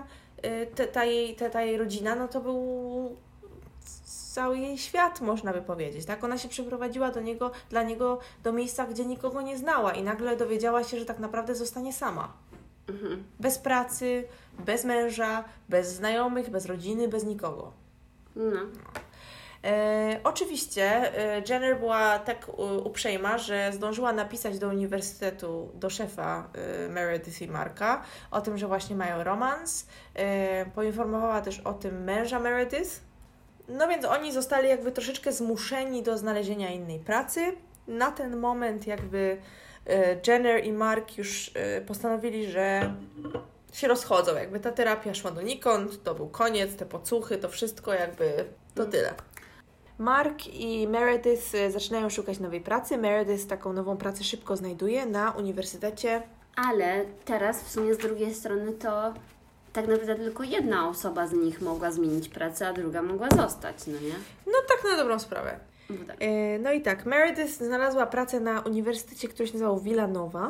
ta jej rodzina, no to był cały jej świat, można by powiedzieć, tak? Ona się przeprowadziła dla niego do miejsca, gdzie nikogo nie znała i nagle dowiedziała się, że tak naprawdę zostanie sama. Bez pracy, bez męża, bez znajomych, bez rodziny, bez nikogo. No. Oczywiście Jenner była tak uprzejma, że zdążyła napisać do uniwersytetu, do szefa Meredith i Marka o tym, że właśnie mają romans. Poinformowała też o tym męża Meredith. No więc oni zostali jakby troszeczkę zmuszeni do znalezienia innej pracy. Na ten moment jakby Jenner i Mark już postanowili, że się rozchodzą. Jakby ta terapia szła donikąd, to był koniec, te podsłuchy, to wszystko jakby to tyle. Mark i Meredith zaczynają szukać nowej pracy. Meredith taką nową pracę szybko znajduje na uniwersytecie. Ale teraz w sumie z drugiej strony to tak naprawdę tylko jedna osoba z nich mogła zmienić pracę, a druga mogła zostać, no nie? No tak na dobrą sprawę. No i tak, Meredith znalazła pracę na uniwersytecie, który się nazywał Villanova.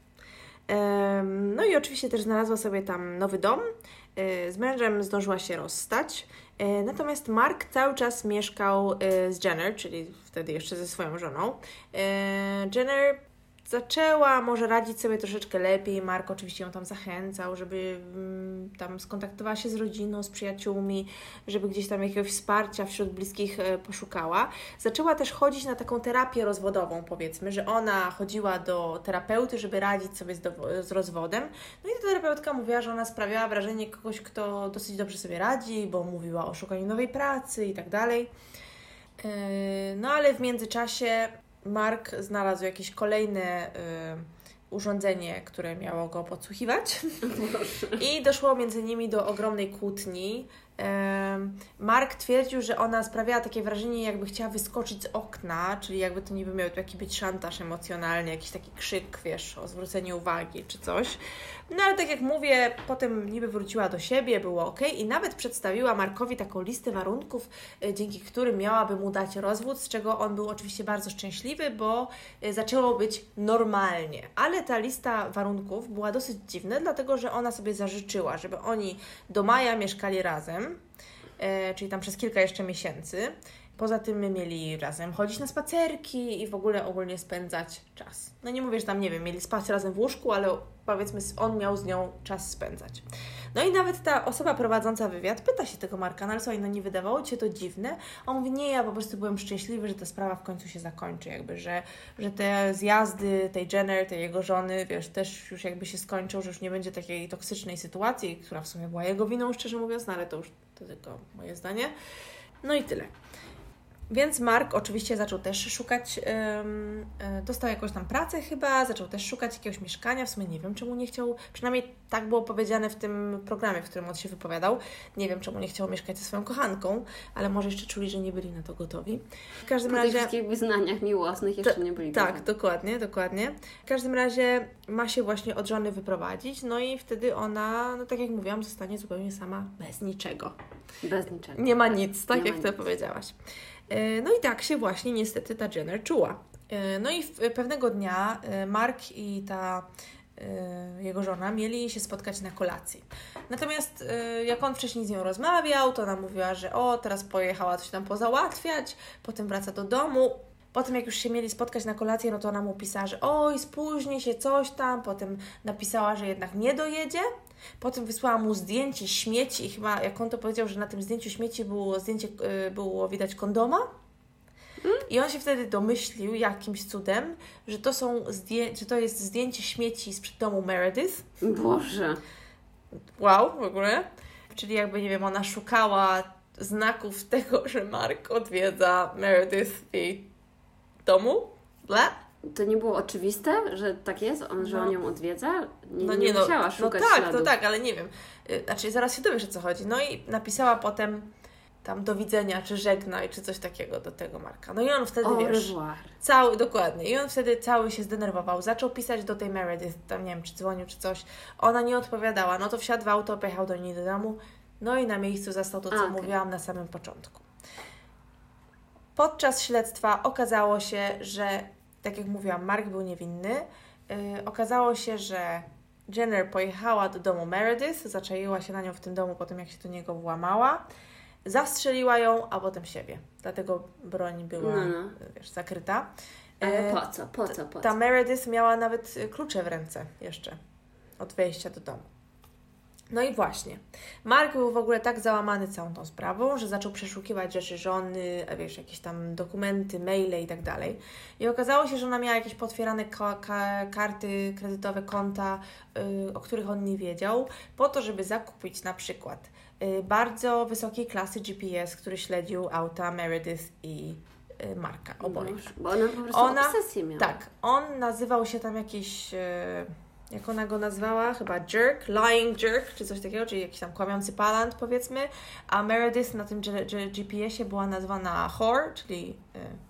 No i oczywiście też znalazła sobie tam nowy dom. Z mężem zdążyła się rozstać. Natomiast Mark cały czas mieszkał z Jenner, czyli wtedy jeszcze ze swoją żoną. Jenner zaczęła może radzić sobie troszeczkę lepiej. Mark oczywiście ją tam zachęcał, żeby tam skontaktowała się z rodziną, z przyjaciółmi, żeby gdzieś tam jakiegoś wsparcia wśród bliskich poszukała. Zaczęła też chodzić na taką terapię rozwodową, powiedzmy, że ona chodziła do terapeuty, żeby radzić sobie z rozwodem. No i ta terapeutka mówiła, że ona sprawiała wrażenie kogoś, kto dosyć dobrze sobie radzi, bo mówiła o szukaniu nowej pracy i tak dalej. No ale w międzyczasie Mark znalazł jakieś kolejne urządzenie, które miało go podsłuchiwać i doszło między nimi do ogromnej kłótni. Mark twierdził, że ona sprawiała takie wrażenie, jakby chciała wyskoczyć z okna, czyli jakby to niby miał taki być szantaż emocjonalny, jakiś taki krzyk, wiesz, o zwrócenie uwagi czy coś. No ale tak jak mówię, potem niby wróciła do siebie, było okej i nawet przedstawiła Markowi taką listę warunków, dzięki którym miałaby mu dać rozwód, z czego on był oczywiście bardzo szczęśliwy, bo zaczęło być normalnie. Ale ta lista warunków była dosyć dziwna, dlatego że ona sobie zażyczyła, żeby oni do maja mieszkali razem, czyli tam przez kilka jeszcze miesięcy. Poza tym my mieli razem chodzić na spacerki i w ogóle ogólnie spędzać czas. No nie mówię, że tam, nie wiem, mieli spać razem w łóżku, ale powiedzmy on miał z nią czas spędzać. No i nawet ta osoba prowadząca wywiad pyta się tego Marka, no słuchaj, no nie wydawało Ci się to dziwne? On mówi, nie, ja po prostu byłem szczęśliwy, że ta sprawa w końcu się zakończy, jakby, że te zjazdy tej Jenner, tej jego żony, wiesz, też już jakby się skończą, że już nie będzie takiej toksycznej sytuacji, która w sumie była jego winą, szczerze mówiąc, no ale to już to tylko moje zdanie. No i tyle. Więc Mark oczywiście zaczął też szukać, dostał jakąś tam pracę chyba, zaczął też szukać jakiegoś mieszkania, w sumie nie wiem czemu nie chciał, przynajmniej tak było powiedziane w tym programie, w którym on się wypowiadał, nie wiem czemu nie chciał mieszkać ze swoją kochanką, ale może jeszcze czuli, że nie byli na to gotowi. W każdym razie... Po tych wszystkich wyznaniach miłosnych jeszcze nie byli gotowi. Tak, dokładnie. W każdym razie ma się właśnie od żony wyprowadzić, no i wtedy ona, no tak jak mówiłam, zostanie zupełnie sama bez niczego. Bez niczego. Nie ma nic, tak nie jak to powiedziałaś. No i tak się właśnie niestety ta Jenner czuła. No i pewnego dnia Mark i ta jego żona mieli się spotkać na kolacji. Natomiast jak on wcześniej z nią rozmawiał, to ona mówiła, że teraz pojechała coś tam pozałatwiać, potem wraca do domu. Potem jak już się mieli spotkać na kolację, no to ona mu pisała, że spóźni się coś tam. Potem napisała, że jednak nie dojedzie. Potem wysłała mu zdjęcie śmieci i chyba, jak on to powiedział, że na tym zdjęciu śmieci było widać kondoma. I on się wtedy domyślił jakimś cudem, że że to jest zdjęcie śmieci sprzed domu Meredith. Boże. Wow, w ogóle. Czyli jakby, nie wiem, ona szukała znaków tego, że Mark odwiedza Meredith w jej domu. To nie było oczywiste, że tak jest? Że on ją odwiedza? Nie no, musiała szukać śladów. No tak, ale nie wiem. Znaczy, zaraz się dowiesz, o co chodzi. No i napisała potem tam do widzenia, czy żegnaj, czy coś takiego do tego Marka. No i on wtedy, wiesz... Dokładnie. I on wtedy cały się zdenerwował. Zaczął pisać do tej Meredith, tam nie wiem, czy dzwonił, czy coś. Ona nie odpowiadała. No to wsiadł w auto, pojechał do niej do domu. No i na miejscu zastał to, co mówiłam na samym początku. Podczas śledztwa okazało się, że tak jak mówiłam, Mark był niewinny. Okazało się, że Jenner pojechała do domu Meredith, zaczaiła się na nią w tym domu po tym, jak się do niego włamała, zastrzeliła ją, a potem siebie. Dlatego broń była, wiesz, zakryta. Ale po co? Ta Meredith miała nawet klucze w ręce jeszcze od wejścia do domu. No i właśnie, Mark był w ogóle tak załamany całą tą sprawą, że zaczął przeszukiwać rzeczy żony, wiesz, jakieś tam dokumenty, maile i tak dalej. I okazało się, że ona miała jakieś potwierane karty kredytowe, konta, o których on nie wiedział, po to, żeby zakupić na przykład bardzo wysokiej klasy GPS, który śledził auta Meredith i Marka, oboje. Bo ona po prostu obsesję miała. Tak, on nazywał się tam jakiś... jak ona go nazwała? Chyba jerk, lying jerk, czy coś takiego, czyli jakiś tam kłamiący palant, powiedzmy. A Meredith na tym GPS-ie była nazwana whore, czyli...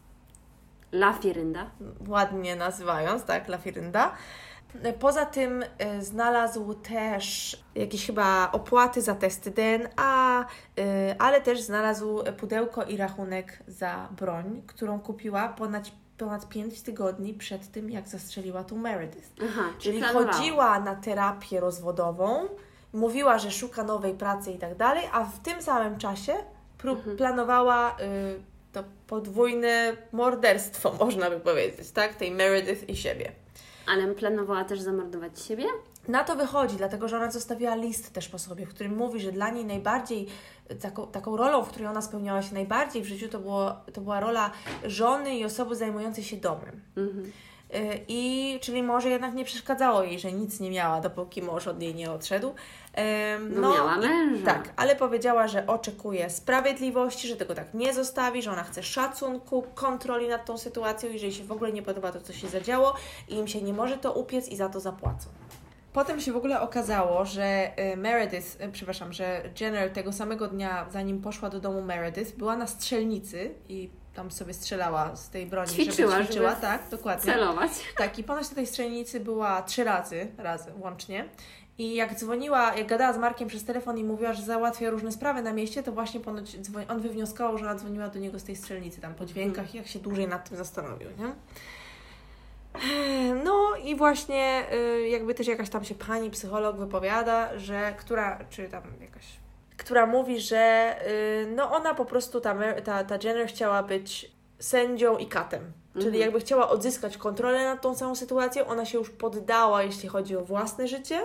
Lafirynda. Ładnie nazywając, tak, Lafirynda. Poza tym znalazł też jakieś chyba opłaty za testy DNA, ale też znalazł pudełko i rachunek za broń, którą kupiła ponad 5 tygodni przed tym, jak zastrzeliła tą Meredith. Czyli chodziła na terapię rozwodową, mówiła, że szuka nowej pracy i tak dalej, a w tym samym czasie planowała to podwójne morderstwo, można by powiedzieć, tak? Tej Meredith i siebie. Ale planowała też zamordować siebie? Na to wychodzi, dlatego że ona zostawiła list też po sobie, w którym mówi, że dla niej najbardziej, taką rolą, w której ona spełniała się najbardziej w życiu, to była rola żony i osoby zajmującej się domem. I czyli może jednak nie przeszkadzało jej, że nic nie miała, dopóki mąż od niej nie odszedł. Miała męża. Tak, ale powiedziała, że oczekuje sprawiedliwości, że tego tak nie zostawi, że ona chce szacunku, kontroli nad tą sytuacją i że jej się w ogóle nie podoba to, co się zadziało i im się nie może to upiec i za to zapłacą. Potem się w ogóle okazało, że że Jenner tego samego dnia, zanim poszła do domu Meredith, była na strzelnicy i tam sobie strzelała z tej broni, żeby ćwiczyła, tak, dokładnie. Celować. Tak, i ponoć na tej strzelnicy była 3 razy łącznie. I jak gadała z Markiem przez telefon i mówiła, że załatwia różne sprawy na mieście, to właśnie ponoć on wywnioskował, że ona dzwoniła do niego z tej strzelnicy, tam po dźwiękach, jak się dłużej nad tym zastanowił, nie? No i właśnie jakby też jakaś tam się pani psycholog wypowiada, czy tam jakaś która mówi, że no ona po prostu, ta Jenner chciała być sędzią i katem. Czyli jakby chciała odzyskać kontrolę nad tą całą sytuacją. Ona się już poddała, jeśli chodzi o własne życie.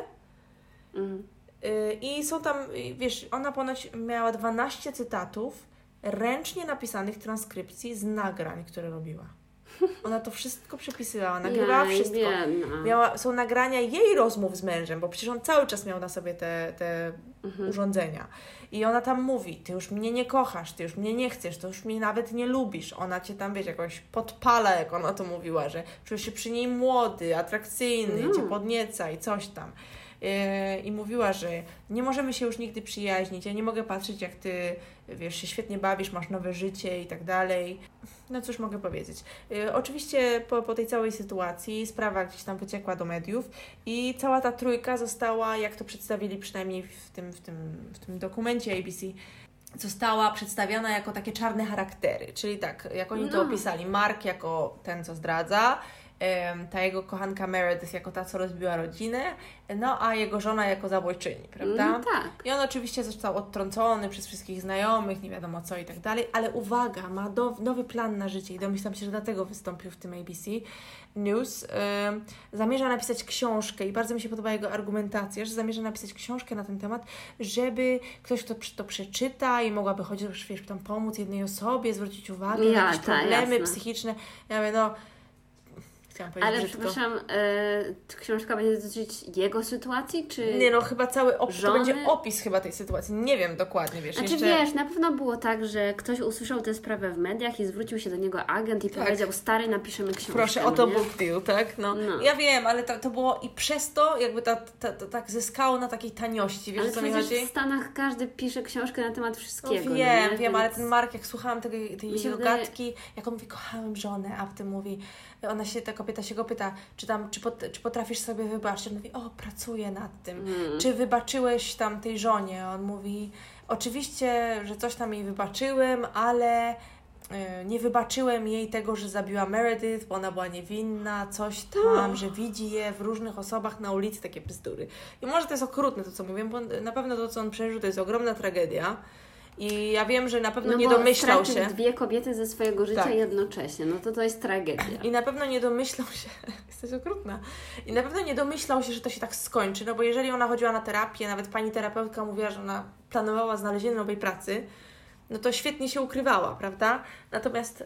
I są tam, wiesz, ona ponoć miała 12 cytatów ręcznie napisanych transkrypcji z nagrań, które robiła. Ona to wszystko przepisywała, nagrywała wszystko. Są nagrania jej rozmów z mężem, bo przecież on cały czas miał na sobie te urządzenia. I ona tam mówi, ty już mnie nie kochasz, ty już mnie nie chcesz, ty już mnie nawet nie lubisz. Ona cię tam, wiesz, jakoś podpala, jak ona to mówiła, że czujesz się przy niej młody, atrakcyjny, cię podnieca i coś tam. I mówiła, że nie możemy się już nigdy przyjaźnić, ja nie mogę patrzeć, jak ty, wiesz, się świetnie bawisz, masz nowe życie i tak dalej. No cóż mogę powiedzieć. Oczywiście po tej całej sytuacji sprawa gdzieś tam wyciekła do mediów i cała ta trójka została, jak to przedstawili przynajmniej w tym dokumencie ABC, została przedstawiana jako takie czarne charaktery. Czyli tak, jak oni to opisali, Mark jako ten, co zdradza, ta jego kochanka Meredith jako ta, co rozbiła rodzinę, no a jego żona jako zabójczyni, prawda? No tak. I on oczywiście został odtrącony przez wszystkich znajomych, nie wiadomo co i tak dalej, ale uwaga, ma nowy plan na życie i domyślam się, że dlatego wystąpił w tym ABC News. Zamierza napisać książkę i bardzo mi się podoba jego argumentacja, że zamierza napisać książkę na ten temat, żeby ktoś, kto to przeczyta i mogłaby chociaż, wiesz, tam pomóc jednej osobie, zwrócić uwagę na jakieś problemy psychiczne. Ja mówię, no ale przepraszam, książka będzie dotyczyć jego sytuacji, czy nie, no chyba cały to będzie opis chyba tej sytuacji. Nie wiem dokładnie, wiesz. Znaczy wiesz, na pewno było tak, że ktoś usłyszał tę sprawę w mediach i zwrócił się do niego agent i powiedział, stary, napiszemy książkę. Proszę, oto book deal, tak? No. Ja wiem, ale to było i przez to jakby tak zyskało na takiej taniości, wiesz, ale co mi chodzi? w Stanach każdy pisze książkę na temat wszystkiego. No, wiem, więc ale ten Mark, jak słuchałam tej jego gadki, jak on mówi, kochałem żonę, a potem mówi, ta kobieta się go pyta, czy potrafisz sobie wybaczyć? On mówi, pracuję nad tym. Czy wybaczyłeś tam tej żonie? On mówi, oczywiście, że coś tam jej wybaczyłem, ale nie wybaczyłem jej tego, że zabiła Meredith, bo ona była niewinna, coś tam, że widzi je w różnych osobach na ulicy, takie bzdury. I może to jest okrutne to, co mówię, bo na pewno to, co on przeżył, to jest ogromna tragedia. I ja wiem, że na pewno nie domyślał się. Dwie kobiety ze swojego życia jednocześnie. No to jest tragedia. I na pewno nie domyślał się, jesteś okrutna, i na pewno nie domyślał się, że to się tak skończy, no bo jeżeli ona chodziła na terapię, nawet pani terapeutka mówiła, że ona planowała znalezienie nowej pracy, no to świetnie się ukrywała, prawda? Natomiast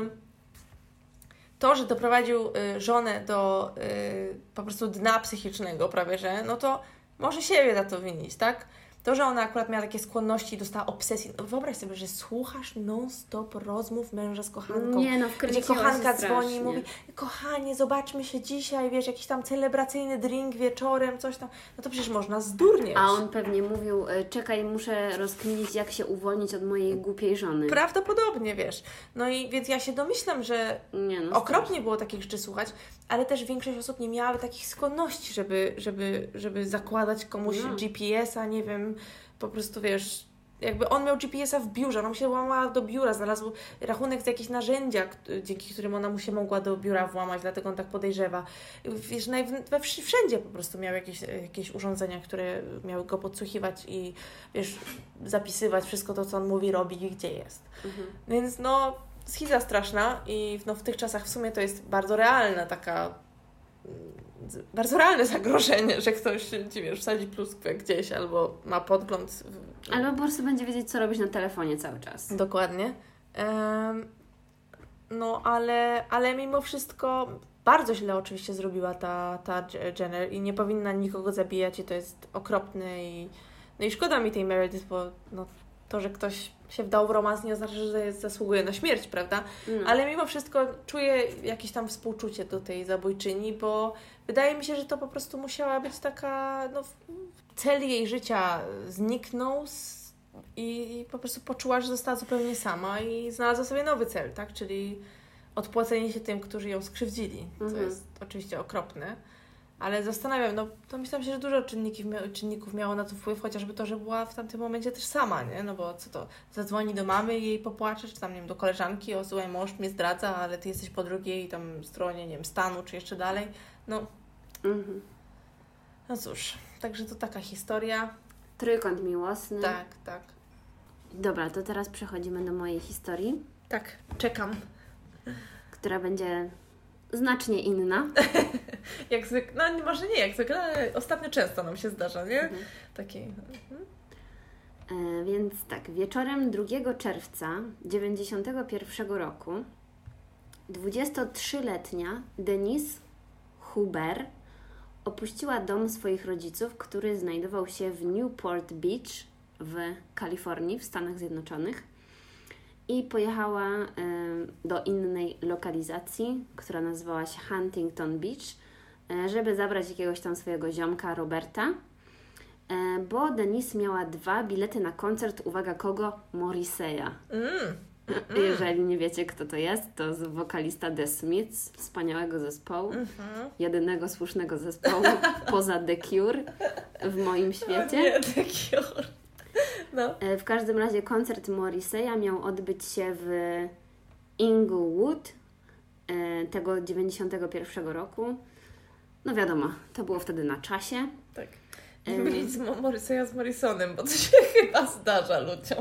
to, że doprowadził żonę do po prostu dna psychicznego prawie, że, no to może siebie za to winić, tak? To, że ona akurat miała takie skłonności i dostała obsesji. No wyobraź sobie, że słuchasz non-stop rozmów męża z kochanką. Nie, no gdzie kochanka dzwoni i mówi, kochanie, zobaczmy się dzisiaj, wiesz, jakiś tam celebracyjny drink wieczorem, coś tam. No to przecież można zdurnieć. A on pewnie mówił, czekaj, muszę rozkminić, jak się uwolnić od mojej głupiej żony. Prawdopodobnie, wiesz. No i więc ja się domyślam, że okropnie było takich rzeczy słuchać, ale też większość osób nie miałaby takich skłonności, żeby zakładać komuś GPS-a, nie wiem, po prostu, wiesz, jakby on miał GPS-a w biurze, ona mu się włamała do biura, znalazł rachunek z jakichś narzędzia, dzięki którym ona mu się mogła do biura włamać, dlatego on tak podejrzewa. Wiesz, wszędzie po prostu miał jakieś urządzenia, które miały go podsłuchiwać i, wiesz, zapisywać wszystko to, co on mówi, robi i gdzie jest. Więc no, schiza straszna i w tych czasach w sumie to jest bardzo realne zagrożenie, że ktoś ci, wiesz, wsadzi pluskwę gdzieś albo ma podgląd. Albo po prostu będzie wiedzieć, co robić na telefonie cały czas. Dokładnie. No, ale mimo wszystko bardzo źle oczywiście zrobiła ta Jenner i nie powinna nikogo zabijać i to jest okropne i szkoda mi tej Meredith, bo to, że ktoś się wdał w romans, nie oznacza, że zasługuje na śmierć, prawda? Ale mimo wszystko czuję jakieś tam współczucie do tej zabójczyni, bo wydaje mi się, że to po prostu musiała być taka, cel jej życia zniknął i po prostu poczuła, że została zupełnie sama i znalazła sobie nowy cel, tak? Czyli odpłacenie się tym, którzy ją skrzywdzili, co jest oczywiście okropne. Ale zastanawiam, to myślałam się, że dużo czynników miało na to wpływ, chociażby to, że była w tamtym momencie też sama, nie? No bo co to, zadzwoni do mamy i jej popłacze, czy tam, nie wiem, do koleżanki, słuchaj, mąż mnie zdradza, ale ty jesteś po drugiej tam stronie, nie wiem, stanu, czy jeszcze dalej. No cóż, także to taka historia. Trójkąt miłosny. Tak, tak. Dobra, to teraz przechodzimy do mojej historii. Tak, czekam. Która będzie znacznie inna. Jak zwykle, no może nie jak zwykle, ale ostatnio często nam się zdarza, nie? Taki. Więc tak, wieczorem 2 czerwca 1991 roku 23-letnia Denise Huber opuściła dom swoich rodziców, który znajdował się w Newport Beach w Kalifornii, w Stanach Zjednoczonych i pojechała do innej lokalizacji, która nazywała się Huntington Beach, żeby zabrać jakiegoś tam swojego ziomka Roberta, bo Denise miała 2 bilety na koncert, uwaga kogo? Morrissey'a. Jeżeli nie wiecie, kto to jest wokalista The Smiths, wspaniałego zespołu, jedynego słusznego zespołu poza The Cure w moim świecie. Nie, The Cure. No. W każdym razie koncert Morrissey'a miał odbyć się w Inglewood tego 91 roku. No wiadomo, to było wtedy na czasie. Tak. Nie mylić Morrissey'a z Morrisonem, bo to się chyba zdarza ludziom.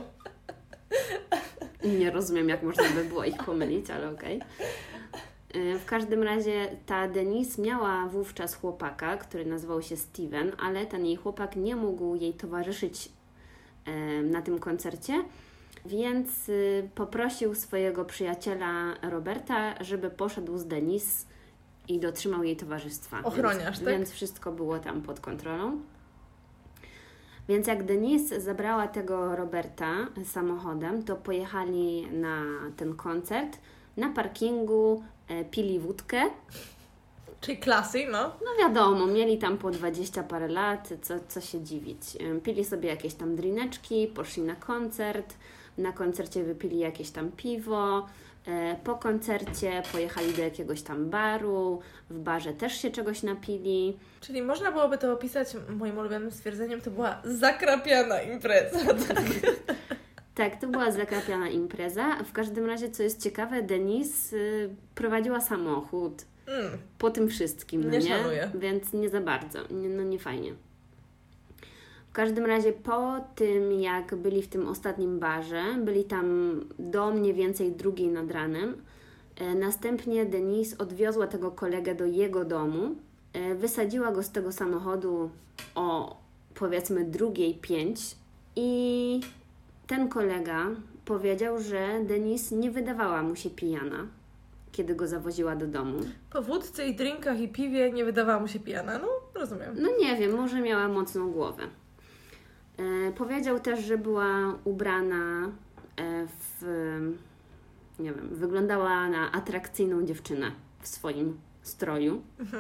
Nie rozumiem, jak można by było ich pomylić, ale okej. W każdym razie ta Denise miała wówczas chłopaka, który nazywał się Steven, ale ten jej chłopak nie mógł jej towarzyszyć na tym koncercie, więc poprosił swojego przyjaciela Roberta, żeby poszedł z Denise i dotrzymał jej towarzystwa. Ochroniarz, tak? Więc wszystko było tam pod kontrolą. Więc jak Denise zabrała tego Roberta samochodem, to pojechali na ten koncert. Na parkingu pili wódkę. Czyli klasy, no. No wiadomo, mieli tam po 20 parę lat, co się dziwić. Pili sobie jakieś tam drineczki, poszli na koncert. Na koncercie wypili jakieś tam piwo. Po koncercie pojechali do jakiegoś tam baru. W barze też się czegoś napili. Czyli można byłoby to opisać moim ulubionym stwierdzeniem, to była zakrapiana impreza. Tak? Tak, to była zakrapiana impreza. W każdym razie, co jest ciekawe, Denise prowadziła samochód po tym wszystkim, nie nie? Szanuję. Więc nie za bardzo, nie fajnie. W każdym razie po tym, jak byli w tym ostatnim barze, byli tam do mniej więcej 2 nad ranem. Następnie Denise odwiozła tego kolegę do jego domu, wysadziła go z tego samochodu o powiedzmy 2:05 i ten kolega powiedział, że Denise nie wydawała mu się pijana, kiedy go zawoziła do domu. Po wódce i drinkach i piwie nie wydawała mu się pijana, no rozumiem. No nie wiem, może miała mocną głowę. Powiedział też, że była ubrana nie wiem, wyglądała na atrakcyjną dziewczynę w swoim stroju.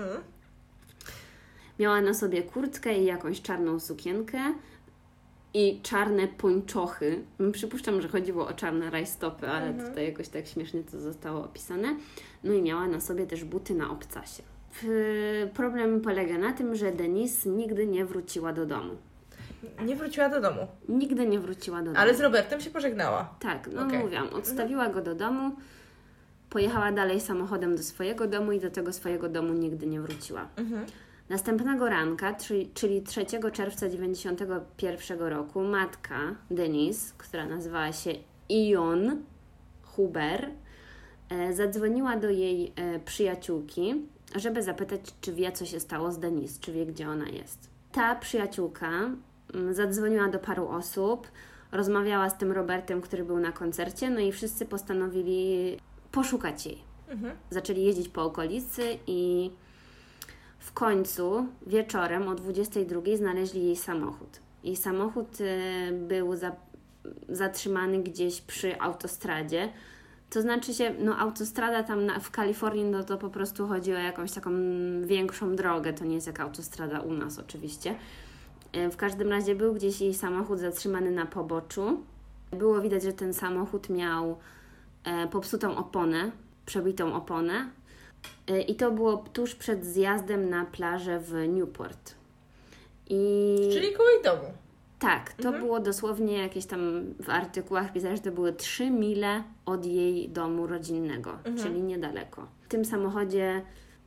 Miała na sobie kurtkę i jakąś czarną sukienkę i czarne pończochy. Przypuszczam, że chodziło o czarne rajstopy, ale tutaj jakoś tak śmiesznie to zostało opisane. No i miała na sobie też buty na obcasie. Problem polega na tym, że Denise nigdy nie wróciła do domu. Nie wróciła do domu? Nigdy nie wróciła do domu. Ale z Robertem się pożegnała? Tak, no mówiłam, odstawiła go do domu, pojechała dalej samochodem do swojego domu i do tego swojego domu nigdy nie wróciła. Następnego ranka, czyli 3 czerwca 1991 roku, matka Denise, która nazywała się Ion Huber, zadzwoniła do jej przyjaciółki, żeby zapytać, czy wie, co się stało z Denise, czy wie, gdzie ona jest. Ta przyjaciółka zadzwoniła do paru osób, rozmawiała z tym Robertem, który był na koncercie, no i wszyscy postanowili poszukać jej. Zaczęli jeździć po okolicy i w końcu wieczorem o 22:00 znaleźli jej samochód. Jej samochód był zatrzymany gdzieś przy autostradzie. To znaczy się, no autostrada tam w Kalifornii, no to po prostu chodzi o jakąś taką większą drogę. To nie jest jak autostrada u nas oczywiście. W każdym razie był gdzieś jej samochód zatrzymany na poboczu. Było widać, że ten samochód miał popsutą oponę, przebitą oponę. I to było tuż przed zjazdem na plażę w Newport. Czyli koło jej domu. Tak, to było dosłownie jakieś tam w artykułach pisane, że to były 3 mile od jej domu rodzinnego, czyli niedaleko. W tym samochodzie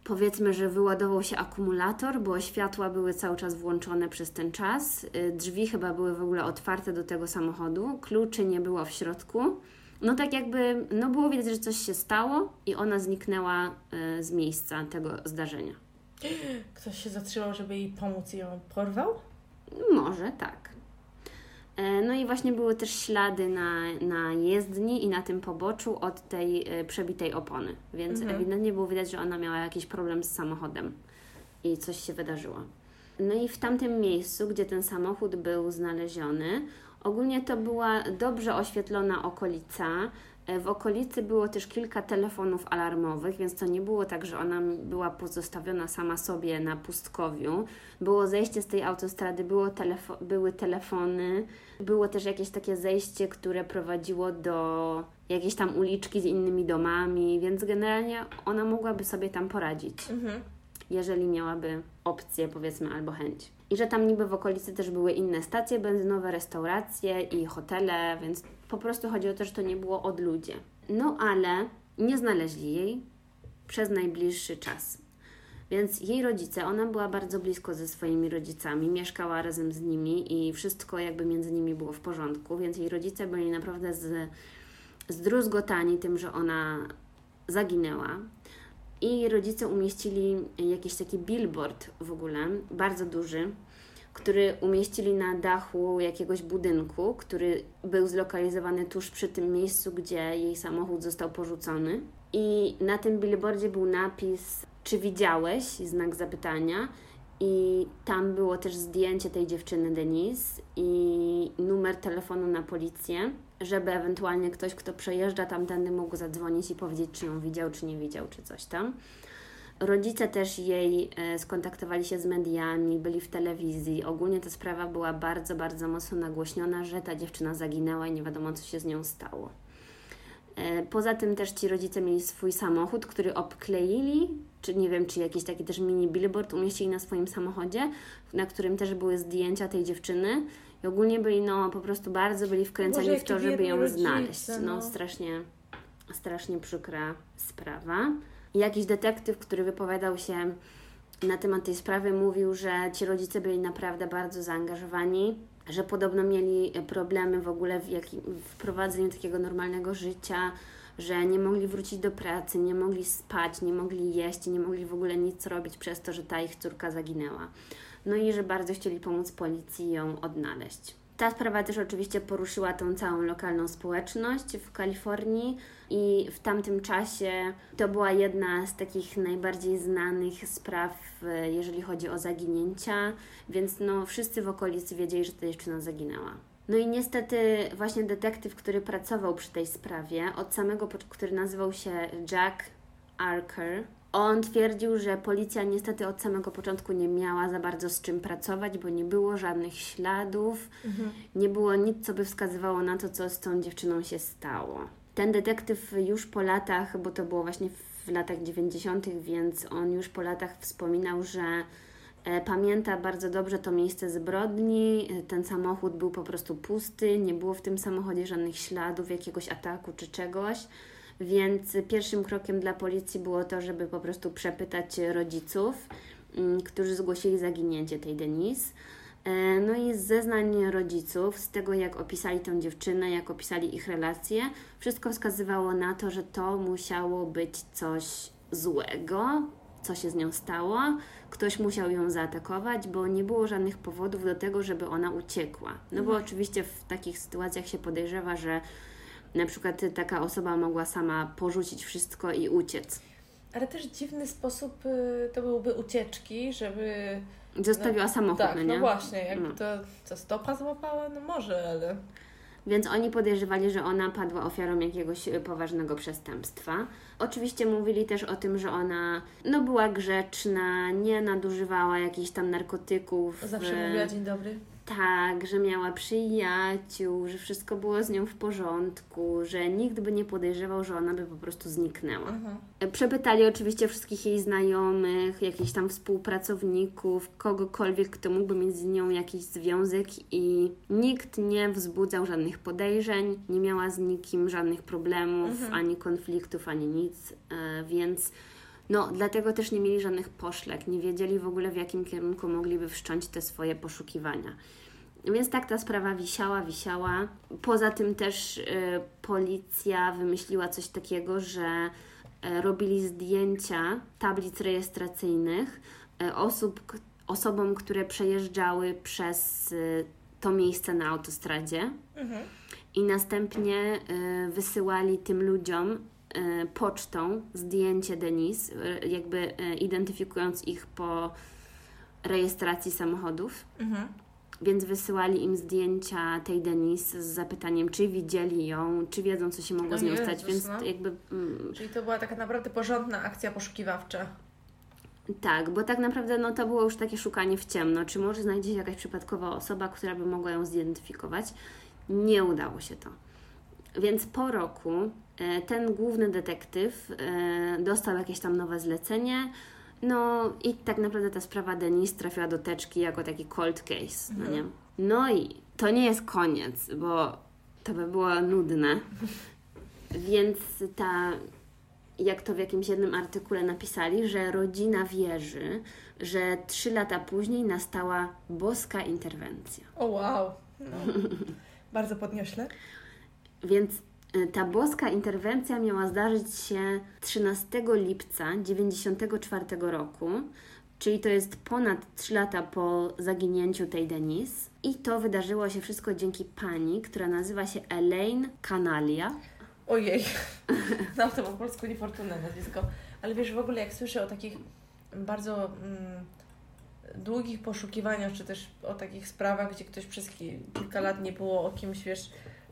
Powiedzmy, że wyładował się akumulator, bo światła były cały czas włączone przez ten czas. Drzwi chyba były w ogóle otwarte do tego samochodu. Kluczy nie było w środku. No tak jakby, no było widać, że coś się stało i ona zniknęła z miejsca tego zdarzenia. Ktoś się zatrzymał, żeby jej pomóc i ją porwał? Może, tak. No i właśnie były też ślady na jezdni i na tym poboczu od tej przebitej opony, więc ewidentnie było widać, że ona miała jakiś problem z samochodem i coś się wydarzyło. No i w tamtym miejscu, gdzie ten samochód był znaleziony, ogólnie to była dobrze oświetlona okolica. W okolicy było też kilka telefonów alarmowych, więc to nie było tak, że ona była pozostawiona sama sobie na pustkowiu. Było zejście z tej autostrady, były telefony, było też jakieś takie zejście, które prowadziło do jakiejś tam uliczki z innymi domami, więc generalnie ona mogłaby sobie tam poradzić, jeżeli miałaby opcję, powiedzmy, albo chęć. I że tam niby w okolicy też były inne stacje benzynowe, restauracje i hotele, więc po prostu chodzi o to, że to nie było odludzie. No ale nie znaleźli jej przez najbliższy czas. Więc jej rodzice, ona była bardzo blisko ze swoimi rodzicami, mieszkała razem z nimi i wszystko jakby między nimi było w porządku, więc jej rodzice byli naprawdę zdruzgotani tym, że ona zaginęła. I rodzice umieścili jakiś taki billboard w ogóle, bardzo duży, który umieścili na dachu jakiegoś budynku, który był zlokalizowany tuż przy tym miejscu, gdzie jej samochód został porzucony. I na tym billboardzie był napis, czy widziałeś? Znak zapytania. I tam było też zdjęcie tej dziewczyny Denise i numer telefonu na policję, żeby ewentualnie ktoś, kto przejeżdża tamtędy, mógł zadzwonić i powiedzieć, czy ją widział, czy nie widział, czy coś tam. Rodzice też jej skontaktowali się z mediami, byli w telewizji. Ogólnie ta sprawa była bardzo, bardzo mocno nagłośniona, że ta dziewczyna zaginęła i nie wiadomo, co się z nią stało. Poza tym też ci rodzice mieli swój samochód, który obkleili, czy nie wiem, czy jakiś taki też mini billboard umieścili na swoim samochodzie, na którym też były zdjęcia tej dziewczyny. I ogólnie byli, po prostu bardzo byli wkręceni w to, żeby ją znaleźć. Strasznie przykra sprawa. I jakiś detektyw, który wypowiadał się na temat tej sprawy, mówił, że ci rodzice byli naprawdę bardzo zaangażowani, że podobno mieli problemy w ogóle w prowadzeniu takiego normalnego życia, że nie mogli wrócić do pracy, nie mogli spać, nie mogli jeść, nie mogli w ogóle nic robić przez to, że ta ich córka zaginęła. No i że bardzo chcieli pomóc policji ją odnaleźć. Ta sprawa też oczywiście poruszyła tą całą lokalną społeczność w Kalifornii i w tamtym czasie to była jedna z takich najbardziej znanych spraw, jeżeli chodzi o zaginięcia, więc wszyscy w okolicy wiedzieli, że ta dziewczyna zaginęła. No i niestety właśnie detektyw, który pracował przy tej sprawie, który nazywał się Jack Archer, on twierdził, że policja niestety od samego początku nie miała za bardzo z czym pracować, bo nie było żadnych śladów, nie było nic, co by wskazywało na to, co z tą dziewczyną się stało. Ten detektyw już po latach, bo to było właśnie w latach 90., więc on już po latach wspominał, że pamięta bardzo dobrze to miejsce zbrodni, ten samochód był po prostu pusty, nie było w tym samochodzie żadnych śladów, jakiegoś ataku czy czegoś. Więc pierwszym krokiem dla policji było to, żeby po prostu przepytać rodziców, którzy zgłosili zaginięcie tej Denise. No i z zeznań rodziców, z tego jak opisali tę dziewczynę, jak opisali ich relacje, wszystko wskazywało na to, że to musiało być coś złego, co się z nią stało. Ktoś musiał ją zaatakować, bo nie było żadnych powodów do tego, żeby ona uciekła. No bo oczywiście w takich sytuacjach się podejrzewa, że na przykład taka osoba mogła sama porzucić wszystko i uciec. Ale też dziwny sposób to byłby ucieczki, żeby... Zostawiła samochód, tak, nie? No właśnie, jakby to co stopa złapała? No może, ale... Więc oni podejrzewali, że ona padła ofiarą jakiegoś poważnego przestępstwa. Oczywiście mówili też o tym, że ona była grzeczna, nie nadużywała jakichś tam narkotyków. Zawsze mówiła dzień dobry. Tak, że miała przyjaciół, że wszystko było z nią w porządku, że nikt by nie podejrzewał, że ona by po prostu zniknęła. Przepytali oczywiście wszystkich jej znajomych, jakichś tam współpracowników, kogokolwiek, kto mógłby mieć z nią jakiś związek i nikt nie wzbudzał żadnych podejrzeń, nie miała z nikim żadnych problemów, ani konfliktów, ani nic, więc No, dlatego też nie mieli żadnych poszlak, nie wiedzieli w ogóle, w jakim kierunku mogliby wszcząć te swoje poszukiwania. Więc tak ta sprawa wisiała. Poza tym też policja wymyśliła coś takiego, że robili zdjęcia tablic rejestracyjnych osobom, które przejeżdżały przez to miejsce na autostradzie i następnie wysyłali tym ludziom pocztą zdjęcie Denise, jakby identyfikując ich po rejestracji samochodów. Więc wysyłali im zdjęcia tej Denise z zapytaniem, czy widzieli ją, czy wiedzą, co się mogło z nią stać, więc jakby... Czyli to była taka naprawdę porządna akcja poszukiwawcza. Tak, bo tak naprawdę to było już takie szukanie w ciemno. Czy może znajdzie się jakaś przypadkowa osoba, która by mogła ją zidentyfikować? Nie udało się to. Więc po roku ten główny detektyw dostał jakieś tam nowe zlecenie, no i tak naprawdę ta sprawa Denise trafiła do teczki jako taki cold case, no nie? No i to nie jest koniec, bo to by było nudne, więc jak to w jakimś jednym artykule napisali, że rodzina wierzy, że 3 lata później nastała boska interwencja. O wow! No. Bardzo podniośle. Więc ta boska interwencja miała zdarzyć się 13 lipca 1994 roku, czyli to jest ponad 3 lata po zaginięciu tej Denise. I to wydarzyło się wszystko dzięki pani, która nazywa się Elaine Canalia. Ojej, znam to po polsku niefortunne nazwisko. Ale wiesz, w ogóle jak słyszę o takich bardzo długich poszukiwaniach, czy też o takich sprawach, gdzie ktoś przez kilka lat nie było o kimś, wiesz,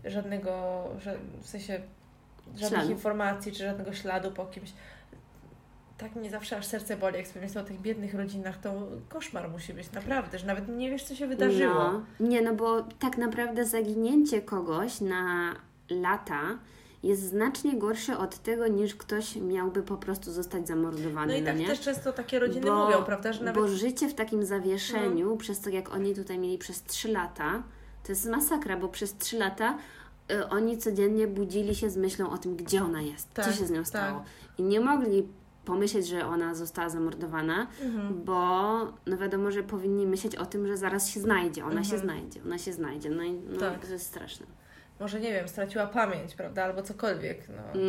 żadnych informacji, czy żadnego śladu po kimś. Tak mnie zawsze aż serce boli, jak wspomnę o tych biednych rodzinach, to koszmar musi być, naprawdę, że nawet nie wiesz, co się wydarzyło. Bo tak naprawdę zaginięcie kogoś na lata jest znacznie gorsze od tego, niż ktoś miałby po prostu zostać zamordowany. No i tak też często takie rodziny mówią, prawda, że nawet... Bo życie w takim zawieszeniu, przez to jak oni tutaj mieli przez 3 lata, to jest masakra, bo przez 3 lata oni codziennie budzili się z myślą o tym, gdzie ona jest, co się z nią stało. I nie mogli pomyśleć, że ona została zamordowana, bo wiadomo, że powinni myśleć o tym, że zaraz się znajdzie, ona się znajdzie. No i to jest straszne. Może, nie wiem, straciła pamięć, prawda, albo cokolwiek.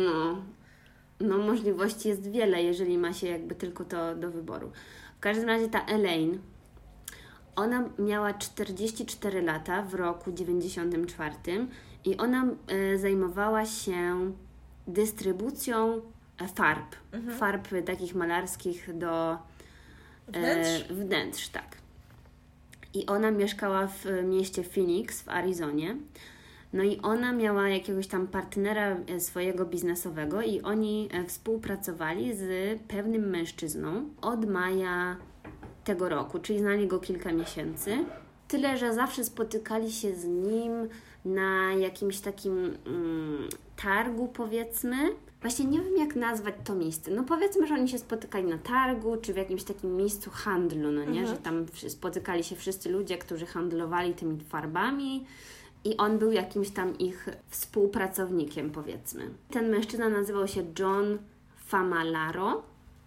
No, możliwości jest wiele, jeżeli ma się jakby tylko to do wyboru. W każdym razie ta Elaine, ona miała 44 lata w roku 94 i ona zajmowała się dystrybucją farb. Farb takich malarskich do wnętrz, tak. I ona mieszkała w mieście Phoenix w Arizonie. No i ona miała jakiegoś tam partnera swojego biznesowego i oni współpracowali z pewnym mężczyzną od maja tego roku, czyli znali go kilka miesięcy. Tyle, że zawsze spotykali się z nim na jakimś takim targu, powiedzmy. Właśnie nie wiem, jak nazwać to miejsce. No powiedzmy, że oni się spotykali na targu, czy w jakimś takim miejscu handlu, no nie? Że tam spotykali się wszyscy ludzie, którzy handlowali tymi farbami i on był jakimś tam ich współpracownikiem, powiedzmy. Ten mężczyzna nazywał się John Famularo.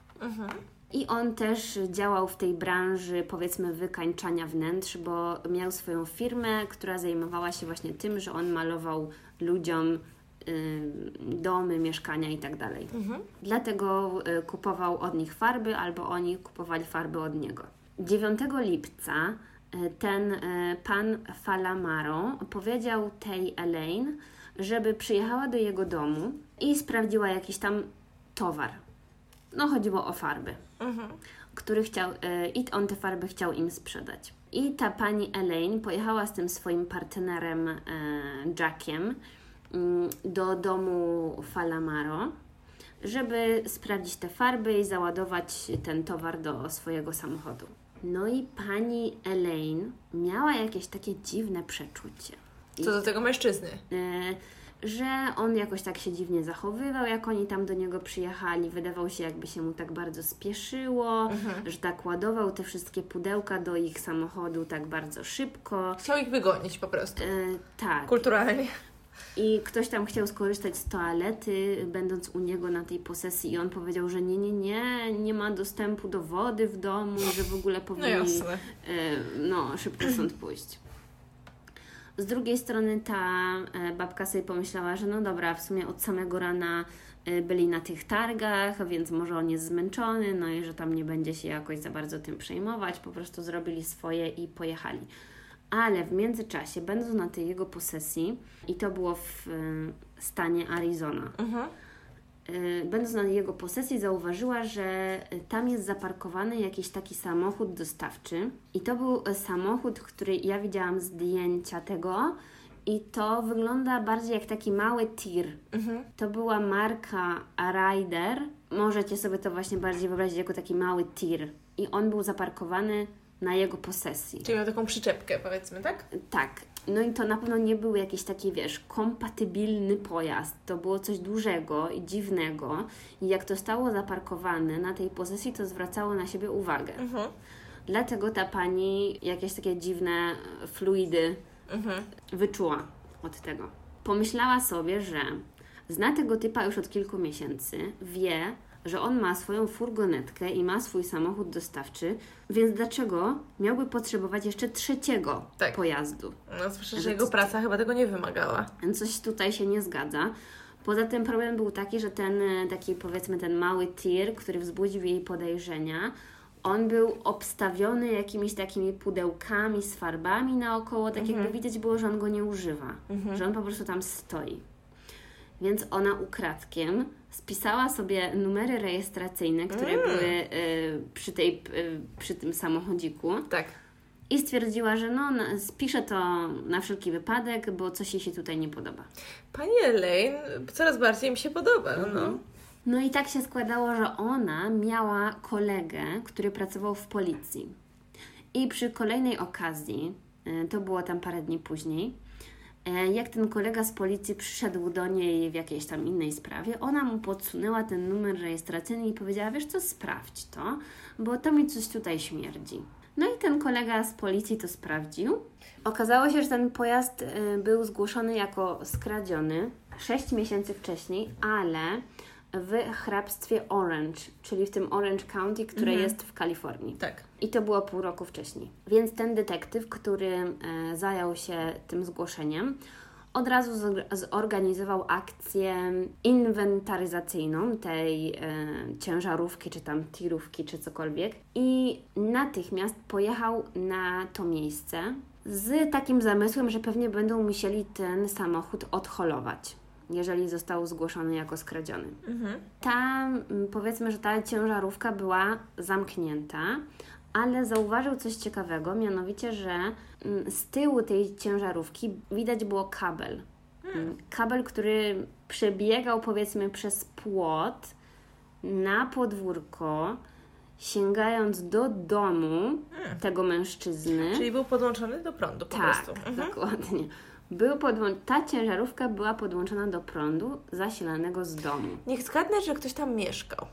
I on też działał w tej branży, powiedzmy, wykańczania wnętrz, bo miał swoją firmę, która zajmowała się właśnie tym, że on malował ludziom domy, mieszkania i tak dalej. Dlatego kupował od nich farby, albo oni kupowali farby od niego. 9 lipca ten pan Falamaro powiedział tej Elaine, żeby przyjechała do jego domu i sprawdziła jakiś tam towar. No chodziło o farby, który chciał, i on te farby chciał im sprzedać. I ta pani Elaine pojechała z tym swoim partnerem Jackiem do domu Falamaro, żeby sprawdzić te farby i załadować ten towar do swojego samochodu. No i pani Elaine miała jakieś takie dziwne przeczucie. Co do tego mężczyzny? Że on jakoś tak się dziwnie zachowywał, jak oni tam do niego przyjechali. Wydawał się, jakby się mu tak bardzo spieszyło, że tak ładował te wszystkie pudełka do ich samochodu tak bardzo szybko. Chciał ich wygonić po prostu. Tak. Kulturalnie. I ktoś tam chciał skorzystać z toalety, będąc u niego na tej posesji i on powiedział, że nie ma dostępu do wody w domu, że w ogóle powinni szybko stąd pójść. Z drugiej strony ta babka sobie pomyślała, że no dobra, w sumie od samego rana byli na tych targach, więc może on jest zmęczony, no i że tam nie będzie się jakoś za bardzo tym przejmować, po prostu zrobili swoje i pojechali. Ale w międzyczasie, będąc na tej jego posesji, i to było w stanie Arizona, będąc na jego posesji zauważyła, że tam jest zaparkowany jakiś taki samochód dostawczy i to był samochód, który ja widziałam zdjęcia tego i to wygląda bardziej jak taki mały tir. To była marka Ryder. Możecie sobie to właśnie bardziej wyobrazić jako taki mały tir. I on był zaparkowany na jego posesji. Czyli miał taką przyczepkę, powiedzmy, tak? Tak. No i to na pewno nie był jakiś taki, kompatybilny pojazd. To było coś dużego i dziwnego. I jak to stało zaparkowane na tej posesji, to zwracało na siebie uwagę. Dlatego ta pani jakieś takie dziwne fluidy wyczuła od tego. Pomyślała sobie, że zna tego typa już od kilku miesięcy, wie, że on ma swoją furgonetkę i ma swój samochód dostawczy, więc dlaczego miałby potrzebować jeszcze trzeciego pojazdu? No słyszę, że jego praca chyba tego nie wymagała. Coś tutaj się nie zgadza. Poza tym problem był taki, że ten mały tir, który wzbudził jej podejrzenia, on był obstawiony jakimiś takimi pudełkami z farbami naokoło, tak jakby widać było, że on go nie używa, że on po prostu tam stoi. Więc ona ukradkiem spisała sobie numery rejestracyjne, które były przy tym samochodziku. Tak. I stwierdziła, że spiszę to na wszelki wypadek, bo coś jej się tutaj nie podoba. Pani Elaine coraz bardziej mi się podoba. No i tak się składało, że ona miała kolegę, który pracował w policji. I przy kolejnej okazji, to było tam parę dni później, jak ten kolega z policji przyszedł do niej w jakiejś tam innej sprawie, ona mu podsunęła ten numer rejestracyjny i powiedziała, wiesz co, sprawdź to, bo to mi coś tutaj śmierdzi. No i ten kolega z policji to sprawdził. Okazało się, że ten pojazd był zgłoszony jako skradziony 6 miesięcy wcześniej, ale w hrabstwie Orange, czyli w tym Orange County, które jest w Kalifornii. Tak. I to było pół roku wcześniej. Więc ten detektyw, który zajął się tym zgłoszeniem, od razu zorganizował akcję inwentaryzacyjną tej ciężarówki, czy tam tirówki, czy cokolwiek. I natychmiast pojechał na to miejsce z takim zamysłem, że pewnie będą musieli ten samochód odholować, jeżeli został zgłoszony jako skradziony. Powiedzmy, że ta ciężarówka była zamknięta, ale zauważył coś ciekawego, mianowicie, że z tyłu tej ciężarówki widać było kabel. Kabel, który przebiegał, powiedzmy, przez płot na podwórko, sięgając do domu tego mężczyzny. Czyli był podłączony do prądu po prostu. Dokładnie. Ta ciężarówka była podłączona do prądu zasilanego z domu. Niech zgadnę, że ktoś tam mieszkał.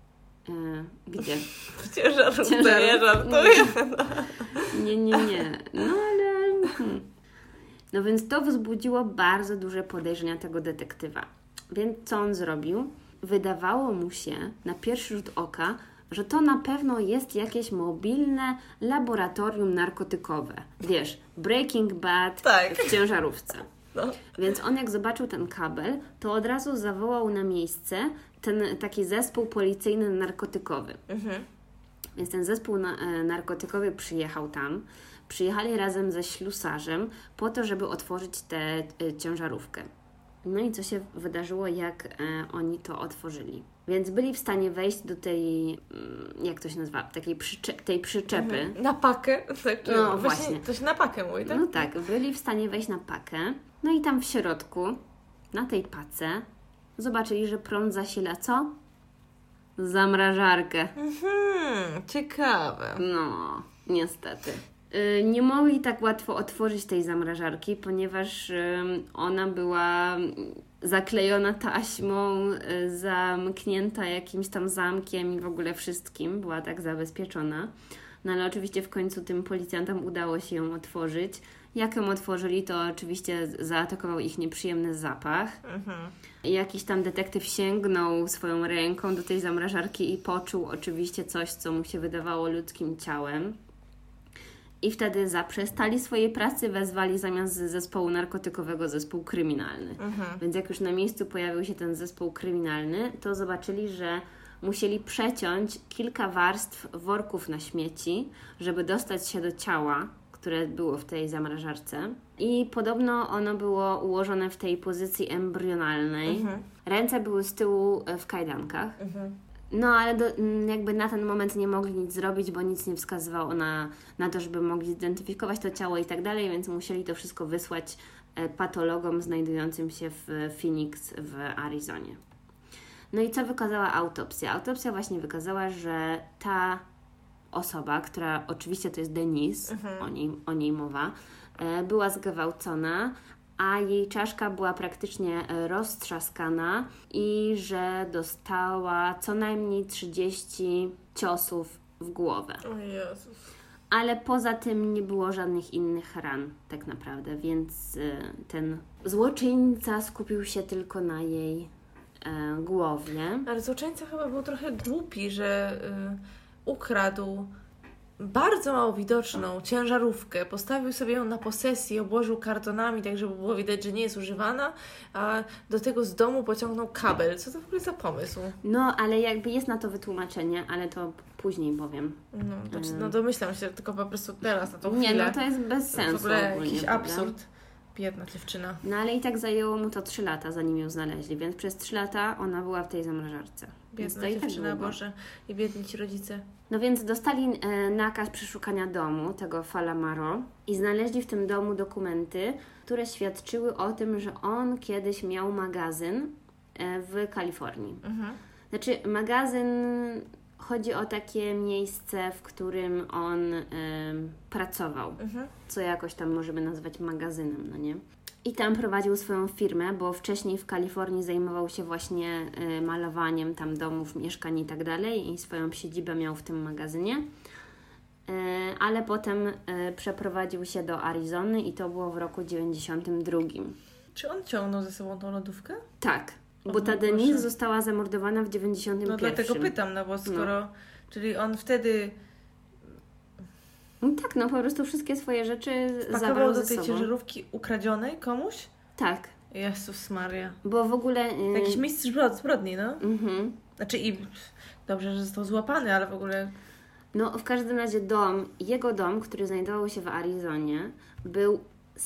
Gdzie? W ciężarówce, nie żartuję. Nie. No ale... No więc to wzbudziło bardzo duże podejrzenia tego detektywa. Więc co on zrobił? Wydawało mu się na pierwszy rzut oka, że to na pewno jest jakieś mobilne laboratorium narkotykowe. Wiesz, Breaking Bad w ciężarówce. Więc on jak zobaczył ten kabel, to od razu zawołał na miejsce ten taki zespół policyjny narkotykowy. Więc ten zespół narkotykowy przyjechał tam. Przyjechali razem ze ślusarzem po to, żeby otworzyć tę ciężarówkę. No i co się wydarzyło, jak oni to otworzyli? Więc byli w stanie wejść do tej, jak to się nazywa, tej przyczepy. Na pakę? Tak, no właśnie. To się na pakę mówi, tak? No tak, byli w stanie wejść na pakę. No i tam w środku, na tej pace, zobaczyli, że prąd zasila co? Zamrażarkę. Ciekawe. No, niestety. Nie mogli tak łatwo otworzyć tej zamrażarki, ponieważ ona była zaklejona taśmą, zamknięta jakimś tam zamkiem i w ogóle wszystkim. Była tak zabezpieczona. No ale oczywiście w końcu tym policjantom udało się ją otworzyć. Jak ją otworzyli, to oczywiście zaatakował ich nieprzyjemny zapach. I jakiś tam detektyw sięgnął swoją ręką do tej zamrażarki i poczuł oczywiście coś, co mu się wydawało ludzkim ciałem. I wtedy zaprzestali swojej pracy, wezwali zamiast zespołu narkotykowego zespół kryminalny. Więc jak już na miejscu pojawił się ten zespół kryminalny, to zobaczyli, że musieli przeciąć kilka warstw worków na śmieci, żeby dostać się do ciała, które było w tej zamrażarce. I podobno ono było ułożone w tej pozycji embrionalnej. Ręce były z tyłu w kajdankach. No, ale jakby na ten moment nie mogli nic zrobić, bo nic nie wskazywało na to, żeby mogli zidentyfikować to ciało i tak dalej, więc musieli to wszystko wysłać patologom znajdującym się w Phoenix w Arizonie. No i co wykazała autopsja? Autopsja właśnie wykazała, że ta osoba, która oczywiście to jest Denise, o niej mowa, była zgwałcona, a jej czaszka była praktycznie roztrzaskana i że dostała co najmniej 30 ciosów w głowę. O Jezus. Ale poza tym nie było żadnych innych ran tak naprawdę, więc ten złoczyńca skupił się tylko na jej głowie. Ale złoczyńca chyba był trochę głupi, że ukradł bardzo mało widoczną ciężarówkę, postawił sobie ją na posesji, obłożył kartonami, tak żeby było widać, że nie jest używana, a do tego z domu pociągnął kabel. Co to w ogóle za pomysł? No, ale jakby jest na to wytłumaczenie, ale to później powiem. No domyślam się, tylko po prostu teraz, na tą chwilę. Nie, no to jest bez sensu. W ogóle ogólnie, jakiś prawda? absurd. Biedna dziewczyna. No ale i tak zajęło mu to 3 lata, zanim ją znaleźli, więc przez 3 lata ona była w tej zamrażarce. Biedna dziewczyna, tak Boże. I biedni ci rodzice. No więc dostali nakaz przeszukania domu, tego Falamaro, i znaleźli w tym domu dokumenty, które świadczyły o tym, że on kiedyś miał magazyn w Kalifornii. Znaczy magazyn, chodzi o takie miejsce, w którym on pracował, co jakoś tam możemy nazwać magazynem, no nie? I tam prowadził swoją firmę, bo wcześniej w Kalifornii zajmował się właśnie malowaniem tam domów, mieszkań i tak dalej i swoją siedzibę miał w tym magazynie. Ale potem przeprowadził się do Arizony i to było w roku 92. Czy on ciągnął ze sobą tą lodówkę? Tak, bo ta Denise została zamordowana w 91. No dlatego pytam, no bo skoro... Czyli on wtedy... No tak, no po prostu wszystkie swoje rzeczy zabrał zabrał do ze tej sobą. ciężarówki ukradzionej komuś? Tak. Jezus Maria. Bo w ogóle... Jakiś mistrz zbrodni, no? Znaczy i dobrze, że został złapany, ale w ogóle... No w każdym razie jego dom, który znajdował się w Arizonie, był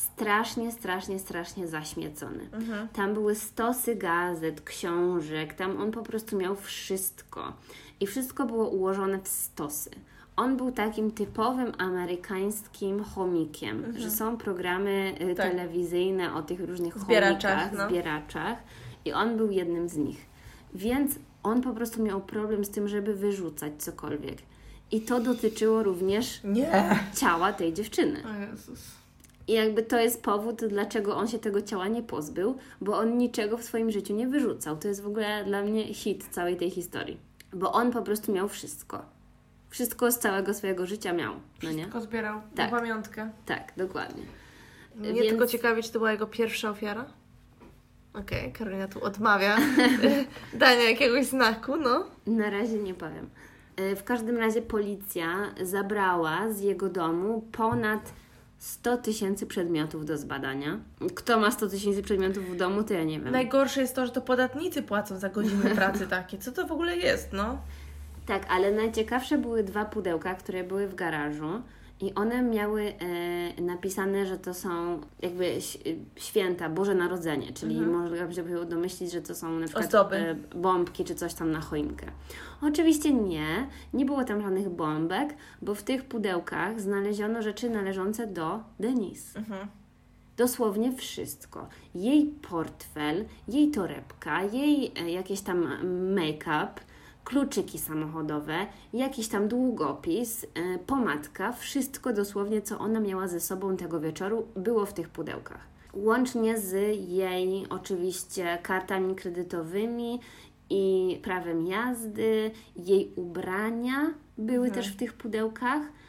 strasznie zaśmiecony. Tam były stosy gazet, książek, tam on po prostu miał wszystko. I wszystko było ułożone w stosy. On był takim typowym amerykańskim chomikiem, że są programy telewizyjne o tych różnych chomikach, zbieraczach i on był jednym z nich. Więc on po prostu miał problem z tym, żeby wyrzucać cokolwiek. I to dotyczyło również ciała tej dziewczyny. O Jezus. I jakby to jest powód, dlaczego on się tego ciała nie pozbył, bo on niczego w swoim życiu nie wyrzucał. To jest w ogóle dla mnie hit całej tej historii. Bo on po prostu miał wszystko. Wszystko z całego swojego życia miał. No nie? Wszystko zbierał na pamiątkę. Tak, dokładnie. Mnie tylko ciekawi, czy to była jego pierwsza ofiara? Okej, Karolina tu odmawia dania jakiegoś znaku, no. Na razie nie powiem. W każdym razie policja zabrała z jego domu ponad 100 000 przedmiotów do zbadania. Kto ma 100 000 przedmiotów w domu, to ja nie wiem. Najgorsze jest to, że to podatnicy płacą za godziny pracy takie. Co to w ogóle jest, no? Tak, ale najciekawsze były 2 pudełka, które były w garażu i one miały napisane, że to są jakby święta, Boże Narodzenie, czyli można by się domyślić, że to są na przykład bombki czy coś tam na choinkę. Oczywiście nie było tam żadnych bombek, bo w tych pudełkach znaleziono rzeczy należące do Denise. Dosłownie wszystko. Jej portfel, jej torebka, jej jakieś tam make-up, kluczyki samochodowe, jakiś tam długopis, pomadka, wszystko dosłownie, co ona miała ze sobą tego wieczoru, było w tych pudełkach. Łącznie z jej oczywiście kartami kredytowymi i prawem jazdy, jej ubrania były też w tych pudełkach,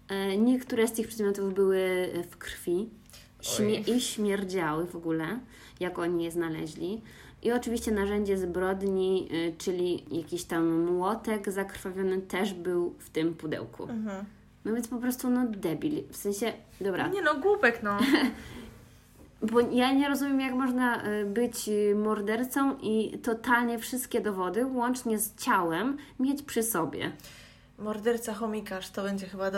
Niektóre z tych przedmiotów były w krwi i śmierdziały w ogóle, jak oni je znaleźli. I oczywiście narzędzie zbrodni, czyli jakiś tam młotek zakrwawiony też był w tym pudełku. No więc po prostu debil. W sensie, dobra. Nie głupek Bo ja nie rozumiem, jak można być mordercą i totalnie wszystkie dowody, łącznie z ciałem, mieć przy sobie. Morderca chomikarz, to będzie chyba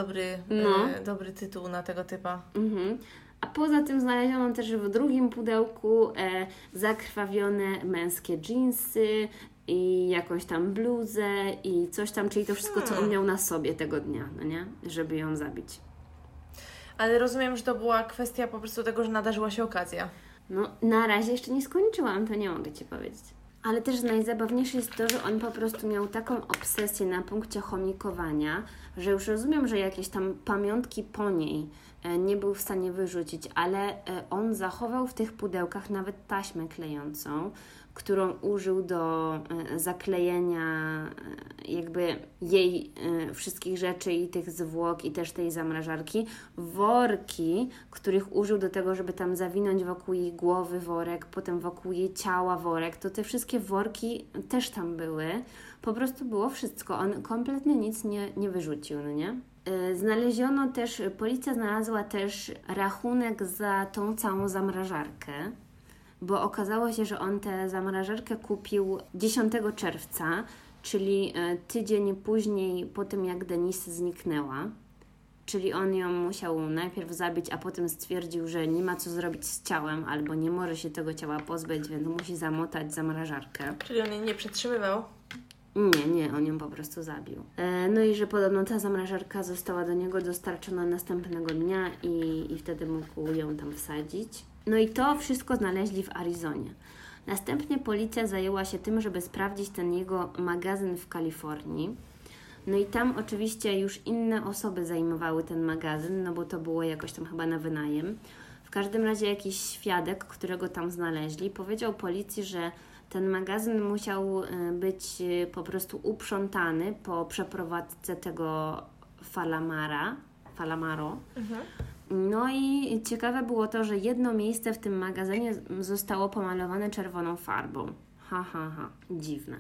dobry tytuł na tego typa. A poza tym znaleziono też w drugim pudełku zakrwawione męskie dżinsy i jakąś tam bluzę i coś tam, czyli to wszystko, co on miał na sobie tego dnia, no nie? Żeby ją zabić. Ale rozumiem, że to była kwestia po prostu tego, że nadarzyła się okazja. No, na razie jeszcze nie skończyłam, to nie mogę Ci powiedzieć. Ale też najzabawniejsze jest to, że on po prostu miał taką obsesję na punkcie chomikowania, że już rozumiem, że jakieś tam pamiątki po niej nie był w stanie wyrzucić, ale on zachował w tych pudełkach nawet taśmę klejącą, którą użył do zaklejenia jakby jej wszystkich rzeczy i tych zwłok i też tej zamrażarki. Worki, których użył do tego, żeby tam zawinąć wokół jej głowy worek, potem wokół jej ciała worek, to te wszystkie worki też tam były. Po prostu było wszystko. On kompletnie nic nie wyrzucił, no nie? Znaleziono też, policja znalazła też rachunek za tą całą zamrażarkę, bo okazało się, że on tę zamrażarkę kupił 10 czerwca, czyli tydzień później po tym, jak Denise zniknęła. Czyli on ją musiał najpierw zabić, a potem stwierdził, że nie ma co zrobić z ciałem, albo nie może się tego ciała pozbyć, więc musi zamotać zamrażarkę. Czyli on jej nie przetrzymywał? Nie, on ją po prostu zabił. No i że podobno ta zamrażarka została do niego dostarczona następnego dnia i wtedy mógł ją tam wsadzić. No i to wszystko znaleźli w Arizonie. Następnie policja zajęła się tym, żeby sprawdzić ten jego magazyn w Kalifornii. No i tam oczywiście już inne osoby zajmowały ten magazyn, no bo to było jakoś tam chyba na wynajem. W każdym razie jakiś świadek, którego tam znaleźli, powiedział policji, że ten magazyn musiał być po prostu uprzątany po przeprowadzce tego Falamaro. No i ciekawe było to, że jedno miejsce w tym magazynie zostało pomalowane czerwoną farbą. Dziwne.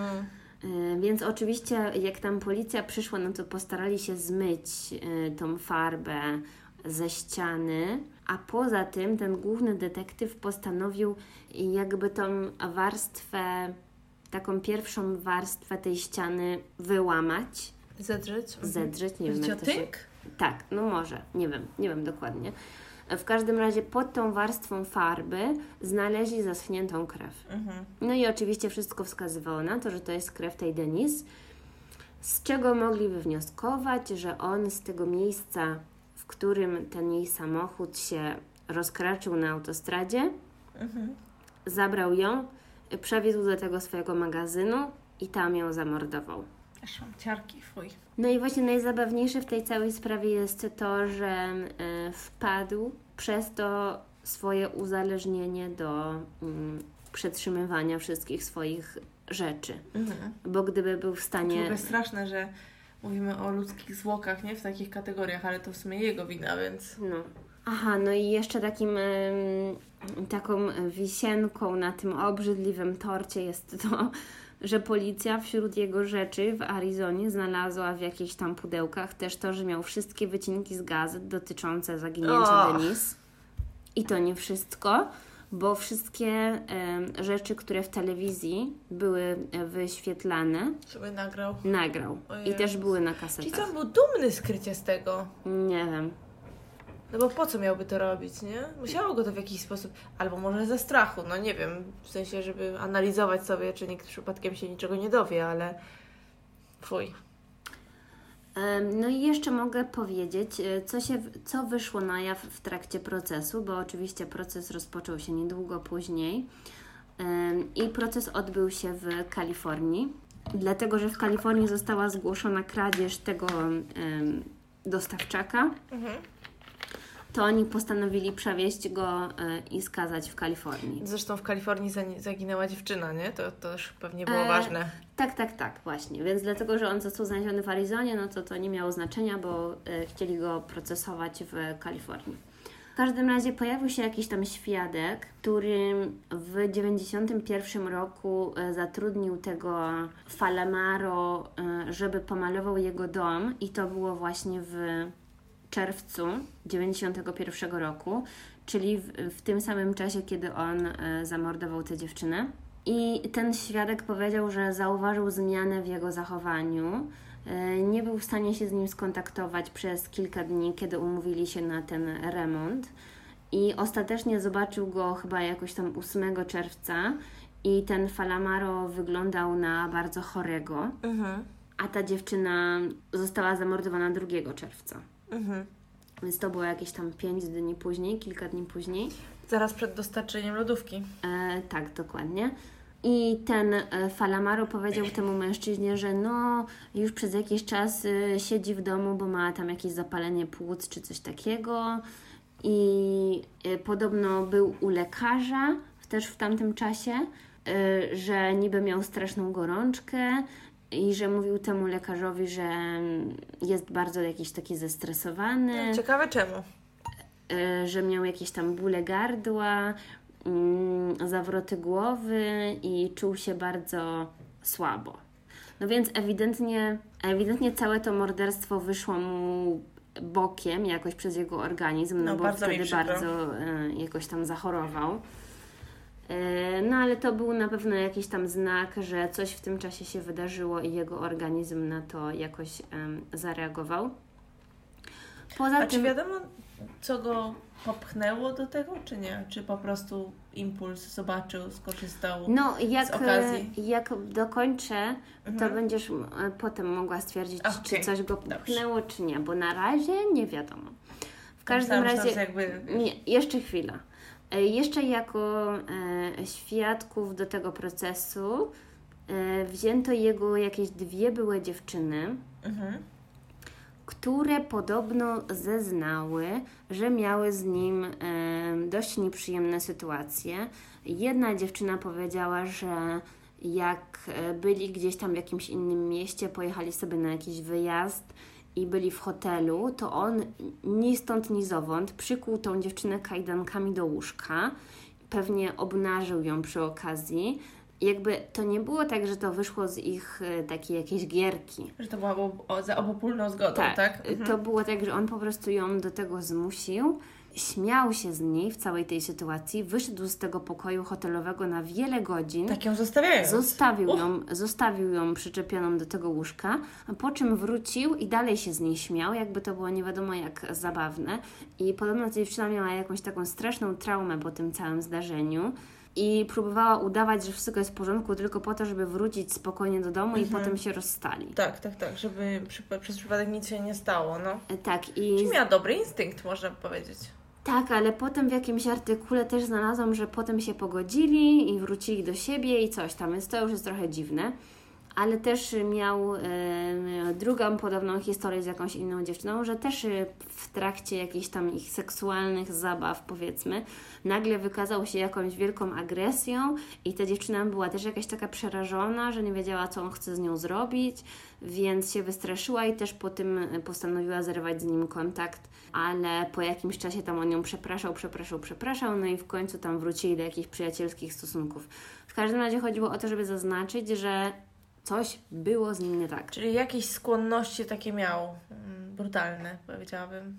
Więc oczywiście jak tam policja przyszła, no to postarali się zmyć tą farbę ze ściany, a poza tym ten główny detektyw postanowił jakby tą warstwę, taką pierwszą warstwę tej ściany wyłamać. Zedrzeć, nie wiem jak to się... Tak, no może, nie wiem dokładnie. W każdym razie pod tą warstwą farby znaleźli zaschniętą krew. No i oczywiście wszystko wskazywało na to, że to jest krew tej Denise, z czego mogli wywnioskować, że on z tego miejsca, w którym ten jej samochód się rozkraczył na autostradzie, zabrał ją, przewiózł do tego swojego magazynu i tam ją zamordował. Aż mam ciarki, fuj. No i właśnie najzabawniejsze w tej całej sprawie jest to, że wpadł przez to swoje uzależnienie do przetrzymywania wszystkich swoich rzeczy. Bo gdyby był w stanie... To jest straszne, że mówimy o ludzkich zwłokach, nie? W takich kategoriach, ale to w sumie jego wina, więc... No. Aha, no i jeszcze taką wisienką na tym obrzydliwym torcie jest to, że policja wśród jego rzeczy w Arizonie znalazła w jakichś tam pudełkach też to, że miał wszystkie wycinki z gazet dotyczące zaginięcia Denise. I to nie wszystko, bo wszystkie rzeczy, które w telewizji były wyświetlane, sobie nagrał. I też były na kasetach. Czyli co, był dumny skrycie z tego? Nie wiem. No bo po co miałby to robić, nie? Musiało go to w jakiś sposób, albo może ze strachu, no nie wiem, w sensie, żeby analizować sobie, czy nikt przypadkiem się niczego nie dowie, ale fuj. No i jeszcze mogę powiedzieć, co wyszło na jaw w trakcie procesu, bo oczywiście proces rozpoczął się niedługo później i proces odbył się w Kalifornii, dlatego, że w Kalifornii została zgłoszona kradzież tego dostawczaka. to oni postanowili przewieźć go i skazać w Kalifornii. Zresztą w Kalifornii zaginęła dziewczyna, nie? To też pewnie było ważne. Tak, właśnie. Więc dlatego, że on został znaleziony w Arizonie, no to nie miało znaczenia, bo chcieli go procesować w Kalifornii. W każdym razie pojawił się jakiś tam świadek, który w 1991 roku zatrudnił tego Falamaro, żeby pomalował jego dom i to było właśnie w czerwcu 1991 roku, czyli w tym samym czasie, kiedy on zamordował tę dziewczynę. I ten świadek powiedział, że zauważył zmianę w jego zachowaniu. Nie był w stanie się z nim skontaktować przez kilka dni, kiedy umówili się na ten remont. I ostatecznie zobaczył go chyba jakoś tam 8 czerwca i ten Falamaro wyglądał na bardzo chorego, a ta dziewczyna została zamordowana 2 czerwca. Więc to było jakieś tam 5 dni później, kilka dni później. Zaraz przed dostarczeniem lodówki. Tak, dokładnie. I ten Falamaro powiedział temu mężczyźnie, że już przez jakiś czas siedzi w domu, bo ma tam jakieś zapalenie płuc czy coś takiego. I podobno był u lekarza też w tamtym czasie, że niby miał straszną gorączkę i że mówił temu lekarzowi, że jest bardzo jakiś taki zestresowany. No, ciekawe czemu. Że miał jakieś tam bóle gardła, zawroty głowy i czuł się bardzo słabo. No więc ewidentnie całe to morderstwo wyszło mu bokiem jakoś przez jego organizm, bo bardzo wtedy bardzo jakoś tam zachorował. No ale to był na pewno jakiś tam znak, że coś w tym czasie się wydarzyło i jego organizm na to jakoś zareagował. Czy wiadomo, co go popchnęło do tego, czy nie? Czy po prostu impuls zobaczył, skorzystał z okazji? Jak dokończę, to będziesz potem mogła stwierdzić, czy coś go popchnęło, czy nie, bo na razie nie wiadomo. W każdym razie... Nie, jeszcze chwila. Jeszcze jako świadków do tego procesu wzięto jego jakieś 2 byłe dziewczyny, które podobno zeznały, że miały z nim dość nieprzyjemne sytuacje. Jedna dziewczyna powiedziała, że jak byli gdzieś tam w jakimś innym mieście, pojechali sobie na jakiś wyjazd i byli w hotelu, to on ni stąd, ni zowąd przykuł tą dziewczynę kajdankami do łóżka, pewnie obnażył ją przy okazji. Jakby to nie było tak, że to wyszło z ich takiej jakiejś gierki. Że to było za obopólną zgodą, tak? To było tak, że on po prostu ją do tego zmusił, śmiał się z niej w całej tej sytuacji, wyszedł z tego pokoju hotelowego na wiele godzin. Tak ją zostawiając. Zostawił ją przyczepioną do tego łóżka, a po czym wrócił i dalej się z niej śmiał, jakby to było nie wiadomo jak zabawne. I podobno ta dziewczyna miała jakąś taką straszną traumę po tym całym zdarzeniu. I próbowała udawać, że wszystko jest w porządku tylko po to, żeby wrócić spokojnie do domu i potem się rozstali. Tak, żeby przez przypadek nic się nie stało, Tak. Czyli miała dobry instynkt, można powiedzieć. Tak, ale potem w jakimś artykule też znalazłam, że potem się pogodzili i wrócili do siebie i coś tam, więc to już jest trochę dziwne. Ale też miał drugą podobną historię z jakąś inną dziewczyną, że też w trakcie jakichś tam ich seksualnych zabaw, powiedzmy, nagle wykazał się jakąś wielką agresją i ta dziewczyna była też jakaś taka przerażona, że nie wiedziała, co on chce z nią zrobić, więc się wystraszyła i też po tym postanowiła zerwać z nim kontakt, ale po jakimś czasie tam on ją przepraszał, no i w końcu tam wrócili do jakichś przyjacielskich stosunków. W każdym razie chodziło o to, żeby zaznaczyć, że coś było z nim nie tak. Czyli jakieś skłonności takie miał, brutalne, powiedziałabym.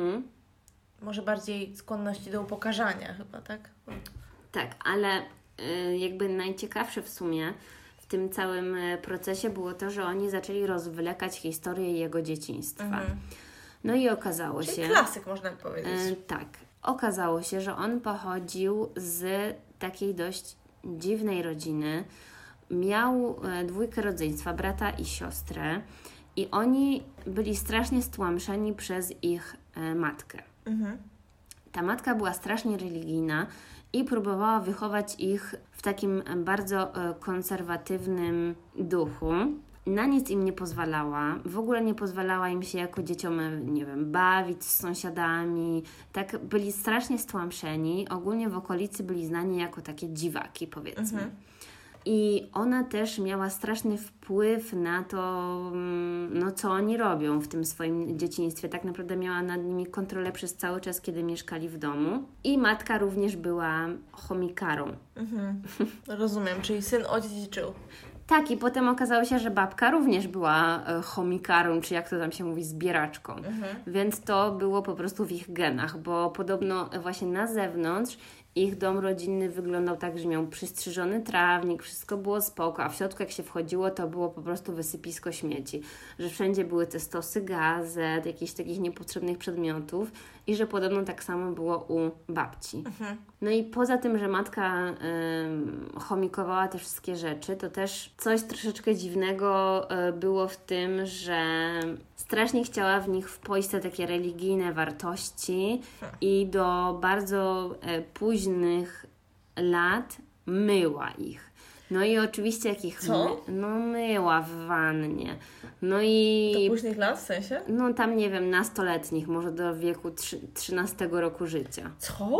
Może bardziej skłonności do upokarzania chyba, tak? Tak, ale jakby najciekawsze w sumie w tym całym procesie było to, że oni zaczęli rozwlekać historię jego dzieciństwa. No i okazało się... klasyk, można powiedzieć. Tak. Okazało się, że on pochodził z takiej dość dziwnej rodziny. Miał 2 rodzeństwa, brata i siostrę i oni byli strasznie stłamszeni przez ich matkę. Ta matka była strasznie religijna i próbowała wychować ich w takim bardzo konserwatywnym duchu. na nic im nie pozwalała, w ogóle nie pozwalała im się jako dzieciom, nie wiem, bawić z sąsiadami, tak byli strasznie stłamszeni, ogólnie w okolicy byli znani jako takie dziwaki, powiedzmy. I ona też miała straszny wpływ na to, no, co oni robią w tym swoim dzieciństwie. Tak naprawdę miała nad nimi kontrolę przez cały czas, kiedy mieszkali w domu. I matka również była chomikarą. Rozumiem, czyli syn odziedziczył. Tak, i potem okazało się, że babka również była chomikarą, czy jak to tam się mówi, zbieraczką. Więc to było po prostu w ich genach, bo podobno właśnie na zewnątrz ich dom rodzinny wyglądał tak, że miał przystrzyżony trawnik, wszystko było spoko, a w środku jak się wchodziło, to było po prostu wysypisko śmieci. Że wszędzie były te stosy gazet, jakichś takich niepotrzebnych przedmiotów i że podobno tak samo było u babci. No i poza tym, że matka chomikowała te wszystkie rzeczy, to też coś troszeczkę dziwnego było w tym, że strasznie chciała w nich wpoić te takie religijne wartości i do bardzo późnych lat myła ich. No i oczywiście jak ich myła w wannie. No i... Do późnych lat w sensie? No tam nie wiem, nastoletnich, może do wieku 13 roku życia. Co?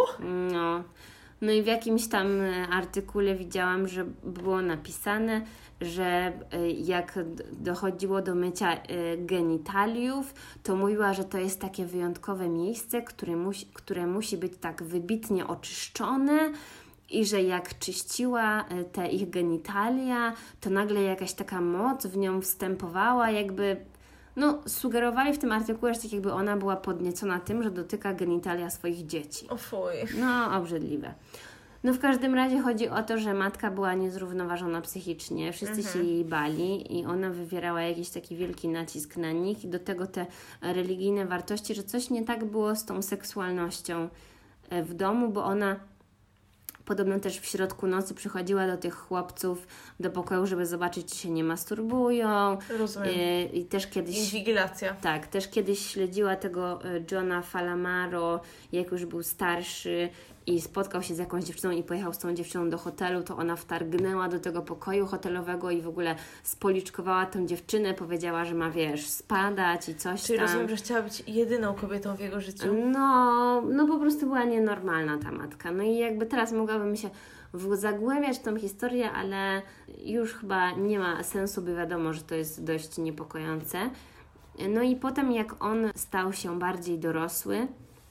No i w jakimś tam artykule widziałam, że było napisane, że jak dochodziło do mycia genitaliów, to mówiła, że to jest takie wyjątkowe miejsce, które musi być tak wybitnie oczyszczone i że jak czyściła te ich genitalia, to nagle jakaś taka moc w nią wstępowała, jakby... No, sugerowali w tym artykule, że tak jakby ona była podniecona tym, że dotyka genitalia swoich dzieci. O fuj. No, obrzydliwe. No w każdym razie chodzi o to, że matka była niezrównoważona psychicznie, wszyscy się jej bali i ona wywierała jakiś taki wielki nacisk na nich i do tego te religijne wartości, że coś nie tak było z tą seksualnością w domu, bo ona podobno też w środku nocy przychodziła do tych chłopców do pokoju, żeby zobaczyć, czy się nie masturbują. Rozumiem. I też kiedyś... Inwigilacja. Tak, też kiedyś śledziła tego Johna Falamaro, jak już był starszy i spotkał się z jakąś dziewczyną i pojechał z tą dziewczyną do hotelu, to ona wtargnęła do tego pokoju hotelowego i w ogóle spoliczkowała tę dziewczynę, powiedziała, że ma, spadać i coś Czyli tam. rozumiem, że chciała być jedyną kobietą w jego życiu? No po prostu była nienormalna ta matka. No i jakby teraz mogłabym się zagłębiać w tą historię, ale już chyba nie ma sensu, by wiadomo, że to jest dość niepokojące. No i potem jak on stał się bardziej dorosły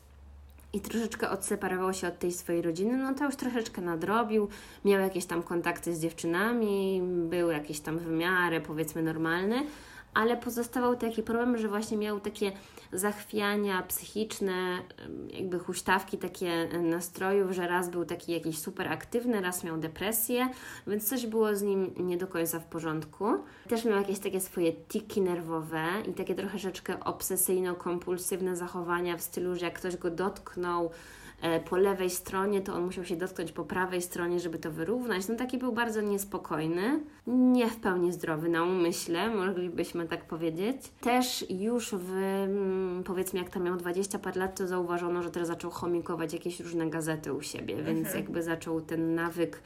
i troszeczkę odseparował się od tej swojej rodziny, no to już troszeczkę nadrobił, miał jakieś tam kontakty z dziewczynami, był jakiś tam w miarę, powiedzmy, normalny, ale pozostawał taki problem, że właśnie miał takie zachwiania psychiczne, jakby huśtawki takie nastrojów, że raz był taki jakiś super aktywny, raz miał depresję, więc coś było z nim nie do końca w porządku. Też miał jakieś takie swoje tiki nerwowe i takie troszeczkę obsesyjno-kompulsywne zachowania w stylu, że jak ktoś go dotknął po lewej stronie, to on musiał się dotknąć po prawej stronie, żeby to wyrównać. No taki był bardzo niespokojny, nie w pełni zdrowy na umyśle, moglibyśmy tak powiedzieć. Też już powiedzmy jak tam miał 20 parę lat, to zauważono, że teraz zaczął chomikować jakieś różne gazety u siebie, więc jakby zaczął ten nawyk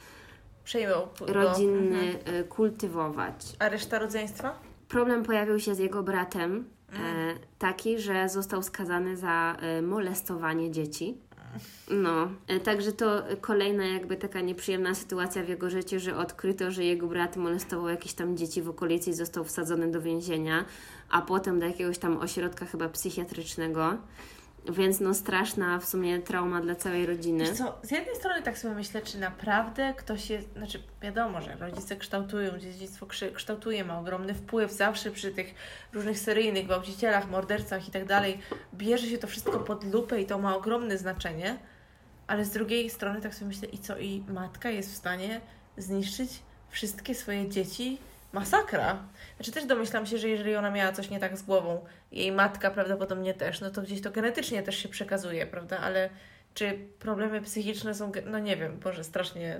rodzinny kultywować. A reszta rodzeństwa? Problem pojawił się z jego bratem, taki, że został skazany za molestowanie dzieci. No, także to kolejna jakby taka nieprzyjemna sytuacja w jego życiu, że odkryto, że jego brat molestował jakieś tam dzieci w okolicy i został wsadzony do więzienia, a potem do jakiegoś tam ośrodka chyba psychiatrycznego. Więc no straszna w sumie trauma dla całej rodziny. Wiesz co, z jednej strony tak sobie myślę, czy naprawdę ktoś jest, znaczy wiadomo, że rodzice kształtują, dziedzictwo kształtuje, ma ogromny wpływ zawsze przy tych różnych seryjnych gwałcicielach, mordercach i tak dalej. Bierze się to wszystko pod lupę i to ma ogromne znaczenie, ale z drugiej strony tak sobie myślę, i co, i matka jest w stanie zniszczyć wszystkie swoje dzieci? Masakra. Znaczy też domyślam się, że jeżeli ona miała coś nie tak z głową, jej matka prawdopodobnie też, no to gdzieś to genetycznie też się przekazuje, prawda? Ale czy problemy psychiczne są, no nie wiem, Boże, strasznie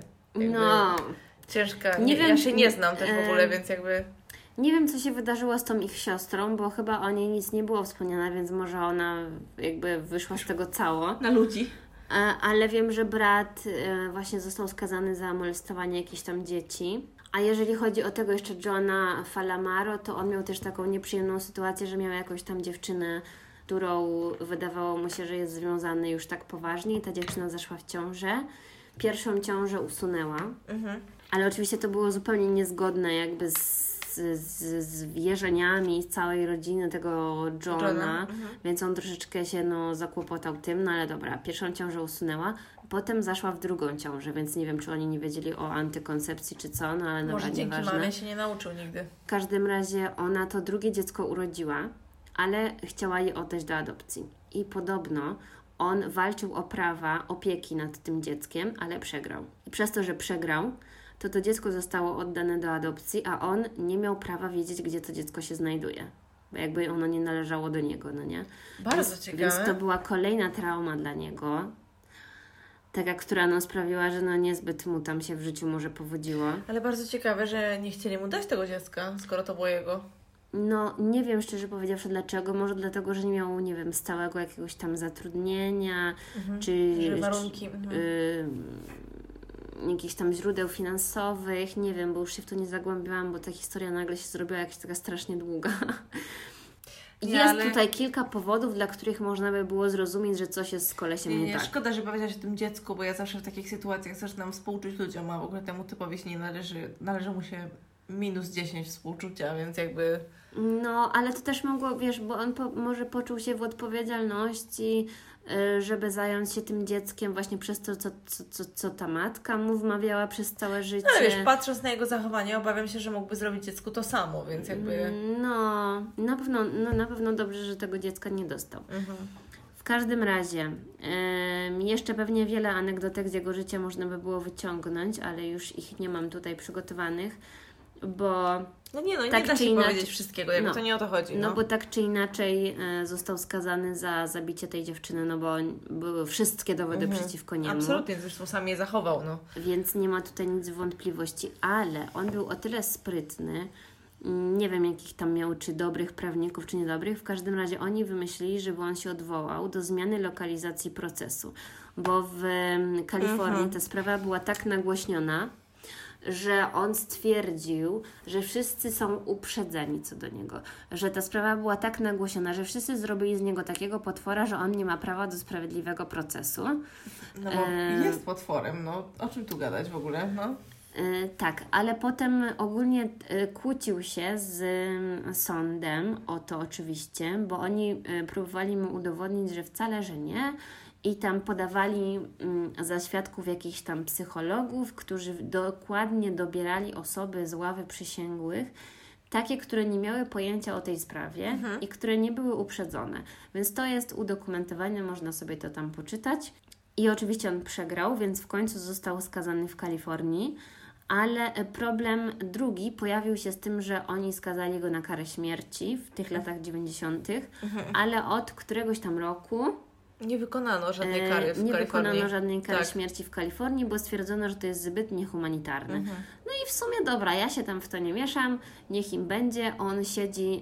ciężka. Nie wiem, ja się nie znam też w ogóle, więc jakby... Nie wiem, co się wydarzyło z tą ich siostrą, bo chyba o niej nic nie było wspomniane, więc może ona jakby wyszła z tego cało. Na ludzi. Ale wiem, że brat właśnie został skazany za molestowanie jakichś tam dzieci. A jeżeli chodzi o tego jeszcze Johna Falamaro, to on miał też taką nieprzyjemną sytuację, że miał jakąś tam dziewczynę, którą wydawało mu się, że jest związany już tak poważnie i ta dziewczyna zaszła w ciążę. Pierwszą ciążę usunęła, ale oczywiście to było zupełnie niezgodne jakby z wierzeniami całej rodziny tego Johna, więc on troszeczkę się zakłopotał tym, no ale dobra, pierwszą ciążę usunęła, potem zaszła w drugą ciążę, więc nie wiem, czy oni nie wiedzieli o antykoncepcji, czy co, no ale może dobra, dzięki nieważne. mamie się nie nauczył nigdy. W każdym razie ona to drugie dziecko urodziła, ale chciała je oddać do adopcji. I podobno on walczył o prawa opieki nad tym dzieckiem, ale przegrał. I przez to, że przegrał, to dziecko zostało oddane do adopcji, a on nie miał prawa wiedzieć, gdzie to dziecko się znajduje. Bo jakby ono nie należało do niego, no nie? Bardzo ciekawe. Więc to była kolejna trauma dla niego. Taka, która sprawiła, że niezbyt mu tam się w życiu może powodziło. Ale bardzo ciekawe, że nie chcieli mu dać tego dziecka, skoro to było jego. No, nie wiem szczerze powiedziawszy dlaczego. Może dlatego, że nie miał, nie wiem, stałego jakiegoś tam zatrudnienia, czy warunki. Jakichś tam źródeł finansowych, nie wiem, bo już się w to nie zagłębiłam, bo ta historia nagle się zrobiła jakaś taka strasznie długa. Jest tutaj kilka powodów, dla których można by było zrozumieć, że coś jest z kolesiem nie tak. Szkoda, że powiedziałaś o tym dziecku, bo ja zawsze w takich sytuacjach zaczynam współczuć ludziom, a w ogóle temu typowi się nie należy mu się -10 współczucia, więc jakby... No, ale to też mogło, wiesz, bo on może poczuł się w odpowiedzialności, żeby zająć się tym dzieckiem właśnie przez to, co ta matka mu wmawiała przez całe życie. No wiesz, patrząc na jego zachowanie, obawiam się, że mógłby zrobić dziecku to samo, więc jakby... No, na pewno dobrze, że tego dziecka nie dostał. W każdym razie, jeszcze pewnie wiele anegdotek z jego życia można by było wyciągnąć, ale już ich nie mam tutaj przygotowanych, bo... nie da się powiedzieć wszystkiego, jakby to nie o to chodzi. No bo tak czy inaczej został skazany za zabicie tej dziewczyny, bo były wszystkie dowody przeciwko niemu. Absolutnie, zresztą sam je zachował, Więc nie ma tutaj nic wątpliwości, ale on był o tyle sprytny, nie wiem jakich tam miał, czy dobrych prawników, czy niedobrych, w każdym razie oni wymyślili, żeby on się odwołał do zmiany lokalizacji procesu, bo w Kalifornii ta sprawa była tak nagłośniona, że on stwierdził, że wszyscy są uprzedzeni co do niego, że ta sprawa była tak nagłośniona, że wszyscy zrobili z niego takiego potwora, że on nie ma prawa do sprawiedliwego procesu. No bo jest potworem, o czym tu gadać w ogóle, Tak, ale potem ogólnie kłócił się z sądem o to oczywiście, bo oni próbowali mu udowodnić, że wcale, że nie. I tam podawali za świadków jakichś tam psychologów, którzy dokładnie dobierali osoby z ławy przysięgłych, takie, które nie miały pojęcia o tej sprawie i które nie były uprzedzone. Więc to jest udokumentowane, można sobie to tam poczytać. I oczywiście on przegrał, więc w końcu został skazany w Kalifornii. Ale problem drugi pojawił się z tym, że oni skazali go na karę śmierci w tych latach 90., ale od któregoś tam roku nie wykonano żadnej kary w Kalifornii. Nie wykonano żadnej kary śmierci w Kalifornii, bo stwierdzono, że to jest zbyt niehumanitarne. No i w sumie dobra, ja się tam w to nie mieszam, niech im będzie. On siedzi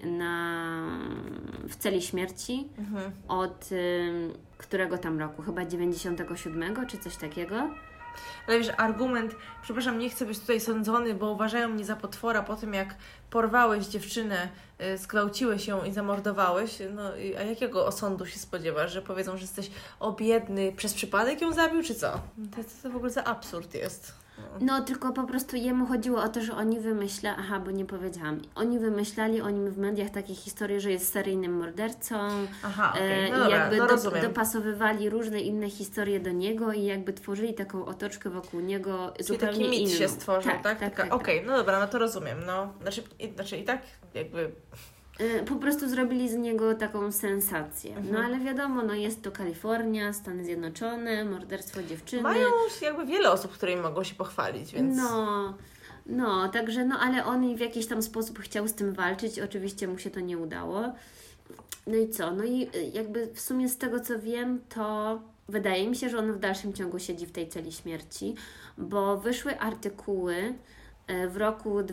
w celi śmierci od którego tam roku? Chyba 97 czy coś takiego. Ale wiesz, argument, przepraszam, nie chcę być tutaj sądzony, bo uważają mnie za potwora po tym, jak porwałeś dziewczynę, zgwałciłeś ją i zamordowałeś, a jakiego osądu się spodziewasz, że powiedzą, że jesteś biedny, przez przypadek ją zabił, czy co? To w ogóle za absurd jest. No, tylko po prostu jemu chodziło o to, że oni bo nie powiedziałam. Oni wymyślali o nim w mediach takie historie, że jest seryjnym mordercą. I jakby dopasowywali różne inne historie do niego i jakby tworzyli taką otoczkę wokół niego zupełnie taki mit inną. się stworzył, tak? Okej, no dobra, to rozumiem. Znaczy i tak jakby... Po prostu zrobili z niego taką sensację. No ale wiadomo, jest to Kalifornia, Stany Zjednoczone, morderstwo dziewczyny. Mają jakby wiele osób, którymi mogą się pochwalić, więc... Także ale on w jakiś tam sposób chciał z tym walczyć. Oczywiście mu się to nie udało. No i co? No i jakby w sumie z tego, co wiem, to wydaje mi się, że on w dalszym ciągu siedzi w tej celi śmierci, bo wyszły artykuły w roku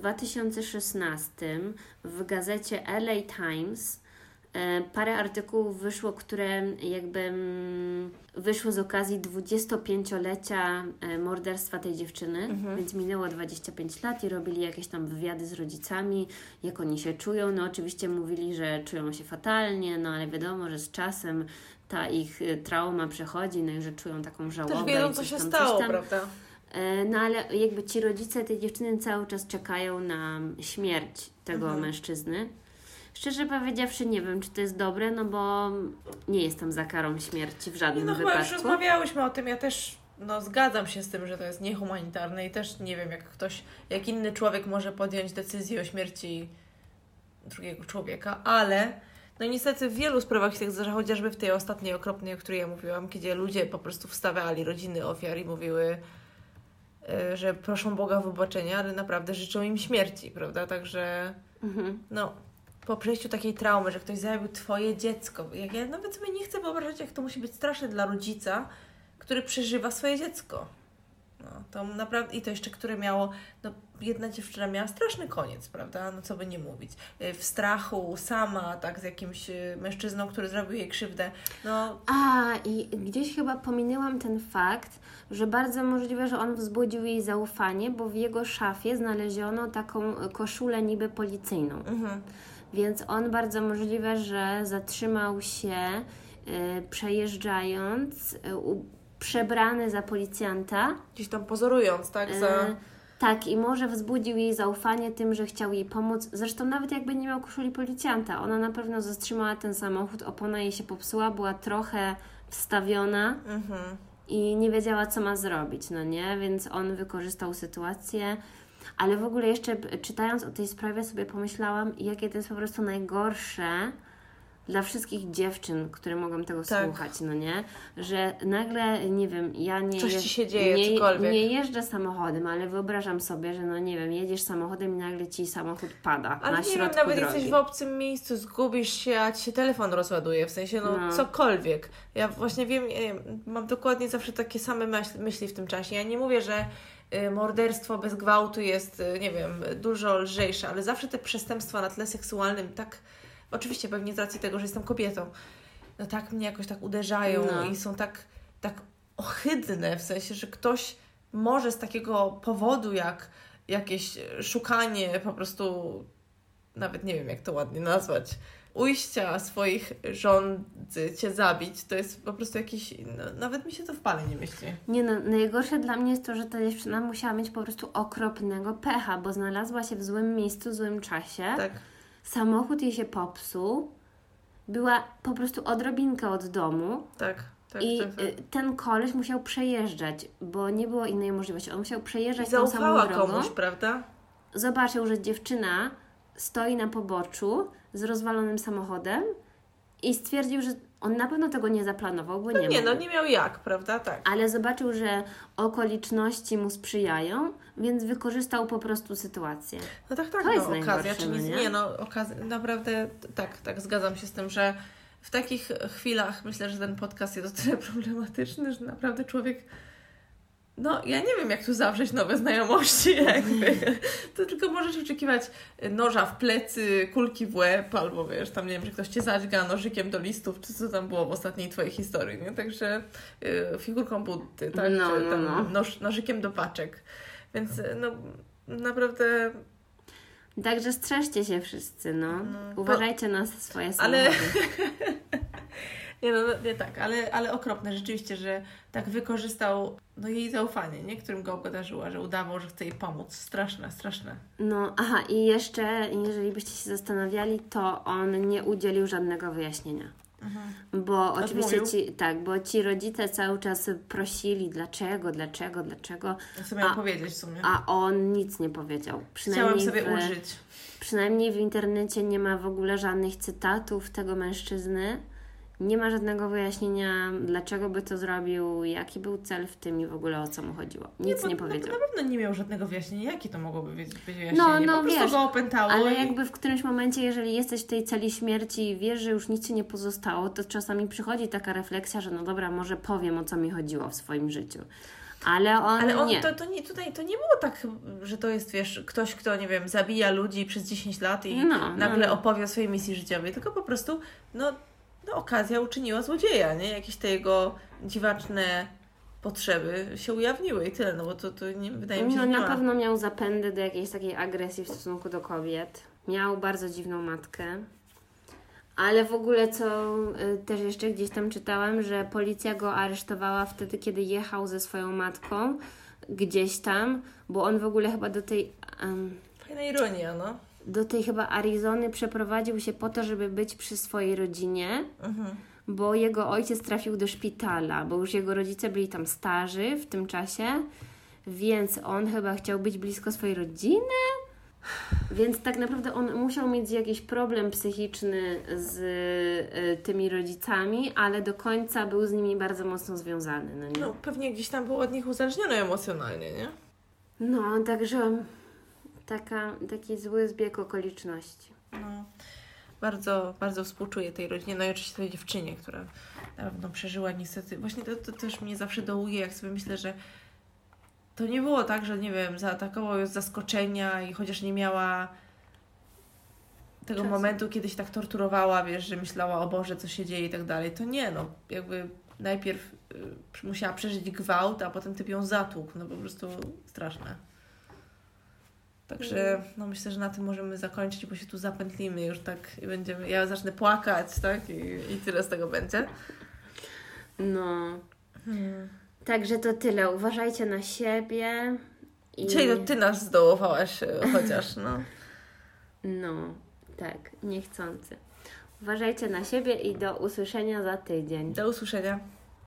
2016 w gazecie LA Times. Parę artykułów wyszło, które jakby wyszło z okazji 25-lecia morderstwa tej dziewczyny, więc minęło 25 lat i robili jakieś tam wywiady z rodzicami, jak oni się czują. No oczywiście mówili, że czują się fatalnie, no ale wiadomo, że z czasem ta ich trauma przechodzi, no i że czują taką żałobę. Też wiedzą, co się stało, prawda? No ale jakby ci rodzice tej dziewczyny cały czas czekają na śmierć tego mężczyzny. Szczerze powiedziawszy, nie wiem, czy to jest dobre, no bo nie jestem za karą śmierci w żadnym wypadku. Chyba już rozmawiałyśmy o tym, ja też zgadzam się z tym, że to jest niehumanitarne i też nie wiem, jak inny człowiek może podjąć decyzję o śmierci drugiego człowieka, ale niestety w wielu sprawach się tak zdarza, chociażby w tej ostatniej okropnej, o której ja mówiłam, kiedy ludzie po prostu wstawiali rodziny ofiar i mówiły, że proszą Boga o wybaczenie, ale naprawdę życzą im śmierci, prawda? Także po przejściu takiej traumy, że ktoś zabił Twoje dziecko. Ja nawet sobie nie chcę wyobrażać, jak to musi być straszne dla rodzica, który przeżywa swoje dziecko. To naprawdę, i to jeszcze, które miało, jedna dziewczyna miała straszny koniec, prawda? Co by nie mówić. W strachu, sama, tak, z jakimś mężczyzną, który zrobił jej krzywdę. I gdzieś chyba pominęłam ten fakt, że bardzo możliwe, że on wzbudził jej zaufanie, bo w jego szafie znaleziono taką koszulę niby policyjną. Więc on bardzo możliwe, że zatrzymał się przejeżdżając, przebrany za policjanta. Gdzieś tam pozorując, tak? Tak, i może wzbudził jej zaufanie tym, że chciał jej pomóc. Zresztą nawet jakby nie miał koszuli policjanta, ona na pewno zatrzymała ten samochód, opona jej się popsuła, była trochę wstawiona i nie wiedziała, co ma zrobić, no nie? Więc on wykorzystał sytuację. Ale w ogóle jeszcze czytając o tej sprawie sobie pomyślałam, jakie to jest po prostu najgorsze dla wszystkich dziewczyn, które mogą tego słuchać, no nie? Że nagle, nie wiem, ja coś ci się dzieje, cokolwiek. Nie jeżdżę samochodem, ale wyobrażam sobie, że nie wiem, jedziesz samochodem i nagle ci samochód pada na środku drogi. Ale nie wiem, nawet jesteś w obcym miejscu, zgubisz się, a ci się telefon rozładuje, w sensie, cokolwiek. Ja właśnie wiem, mam dokładnie zawsze takie same myśli w tym czasie. Ja nie mówię, że morderstwo bez gwałtu jest, nie wiem, dużo lżejsze, ale zawsze te przestępstwa na tle seksualnym oczywiście pewnie z racji tego, że jestem kobietą, tak mnie jakoś tak uderzają i są tak ohydne, w sensie, że ktoś może z takiego powodu, jak jakieś szukanie po prostu, nawet nie wiem jak to ładnie nazwać, ujścia swoich żądzy Cię zabić, to jest po prostu jakiś, nawet mi się to w pale nie myśli. Najgorsze dla mnie jest to, że ta dziewczyna musiała mieć po prostu okropnego pecha, bo znalazła się w złym miejscu, w złym czasie. Tak. Samochód jej się popsuł, była po prostu odrobinkę od domu. Tak. Ten koleś musiał przejeżdżać, bo nie było innej możliwości. On musiał przejeżdżać tą samą drogą. Zaufała komuś, prawda? Zobaczył, że dziewczyna stoi na poboczu z rozwalonym samochodem i stwierdził, że on na pewno tego nie zaplanował, bo nie miał jak, prawda? Tak. Ale zobaczył, że okoliczności mu sprzyjają, więc wykorzystał po prostu sytuację. Tak, to jest okazja, czyli naprawdę tak, zgadzam się z tym, że w takich chwilach myślę, że ten podcast jest o tyle problematyczny, że naprawdę człowiek ja nie wiem, jak tu zawrzeć nowe znajomości, to tylko możesz oczekiwać noża w plecy, kulki w łeb, albo wiesz, tam nie wiem, że ktoś Cię zadźga nożykiem do listów, czy co tam było w ostatniej Twojej historii, nie? Także figurką Buddy, tak? Nożykiem do paczek. Więc naprawdę... Także strzeżcie się wszyscy, Uważajcie na swoje samochody. Ale okropne rzeczywiście, że tak wykorzystał jej zaufanie, nie? Którym go obdarzyła, że udawał, że chce jej pomóc. Straszne. I jeszcze, jeżeli byście się zastanawiali, to on nie udzielił żadnego wyjaśnienia. Bo oczywiście ci rodzice cały czas prosili, dlaczego. Co miał powiedzieć w sumie? A on nic nie powiedział. Chciałam sobie użyć. Przynajmniej w internecie nie ma w ogóle żadnych cytatów tego mężczyzny. Nie ma żadnego wyjaśnienia, dlaczego by to zrobił, jaki był cel w tym i w ogóle o co mu chodziło. Nic nie powiedział. Na pewno nie miał żadnego wyjaśnienia. Jakie to mogłoby być wyjaśnienie? Po prostu go opętało. Ale jakby w którymś momencie, jeżeli jesteś w tej celi śmierci i wiesz, że już nic ci nie pozostało, to czasami przychodzi taka refleksja, że dobra, może powiem, o co mi chodziło w swoim życiu. Ale on nie. To nie było tak, że to jest, wiesz, ktoś, kto, nie wiem, zabija ludzi przez 10 lat i nagle opowie o swojej misji życiowej, tylko po prostu, okazja uczyniła złodzieja, nie? Jakieś te jego dziwaczne potrzeby się ujawniły i tyle, no bo to nie, wydaje mi się, że na pewno miał zapędy do jakiejś takiej agresji w stosunku do kobiet. Miał bardzo dziwną matkę. Ale w ogóle co też jeszcze gdzieś tam czytałam, że policja go aresztowała wtedy, kiedy jechał ze swoją matką gdzieś tam, bo on w ogóle chyba do tej... Fajna ironia, no. Do tej chyba Arizony przeprowadził się po to, żeby być przy swojej rodzinie, bo jego ojciec trafił do szpitala, bo już jego rodzice byli tam starzy w tym czasie, więc on chyba chciał być blisko swojej rodziny. Więc tak naprawdę on musiał mieć jakiś problem psychiczny z tymi rodzicami, ale do końca był z nimi bardzo mocno związany. No, nie? No pewnie gdzieś tam był od nich uzależniony emocjonalnie, nie? No, także taki zły zbieg okoliczności. No, bardzo, bardzo współczuję tej rodzinie, no i oczywiście tej dziewczynie, która na pewno przeżyła niestety. Właśnie to też mnie zawsze dołuje, jak sobie myślę, że to nie było tak, że nie wiem, zaatakował ją z zaskoczenia i chociaż nie miała tego momentu, kiedy się tak torturowała, wiesz, że myślała, o Boże, co się dzieje i tak dalej. To nie, no, jakby najpierw musiała przeżyć gwałt, a potem typ ją zatłukł, no po prostu straszne. Także no myślę, że na tym możemy zakończyć, bo się tu zapętlimy już tak i będziemy, ja zacznę płakać, tak? I tyle z tego będzie. No. Także to tyle. Uważajcie na siebie. Dzisiaj to Ty nas zdołowałaś chociaż, no. No, tak, niechcący. Uważajcie na siebie i do usłyszenia za tydzień. Do usłyszenia.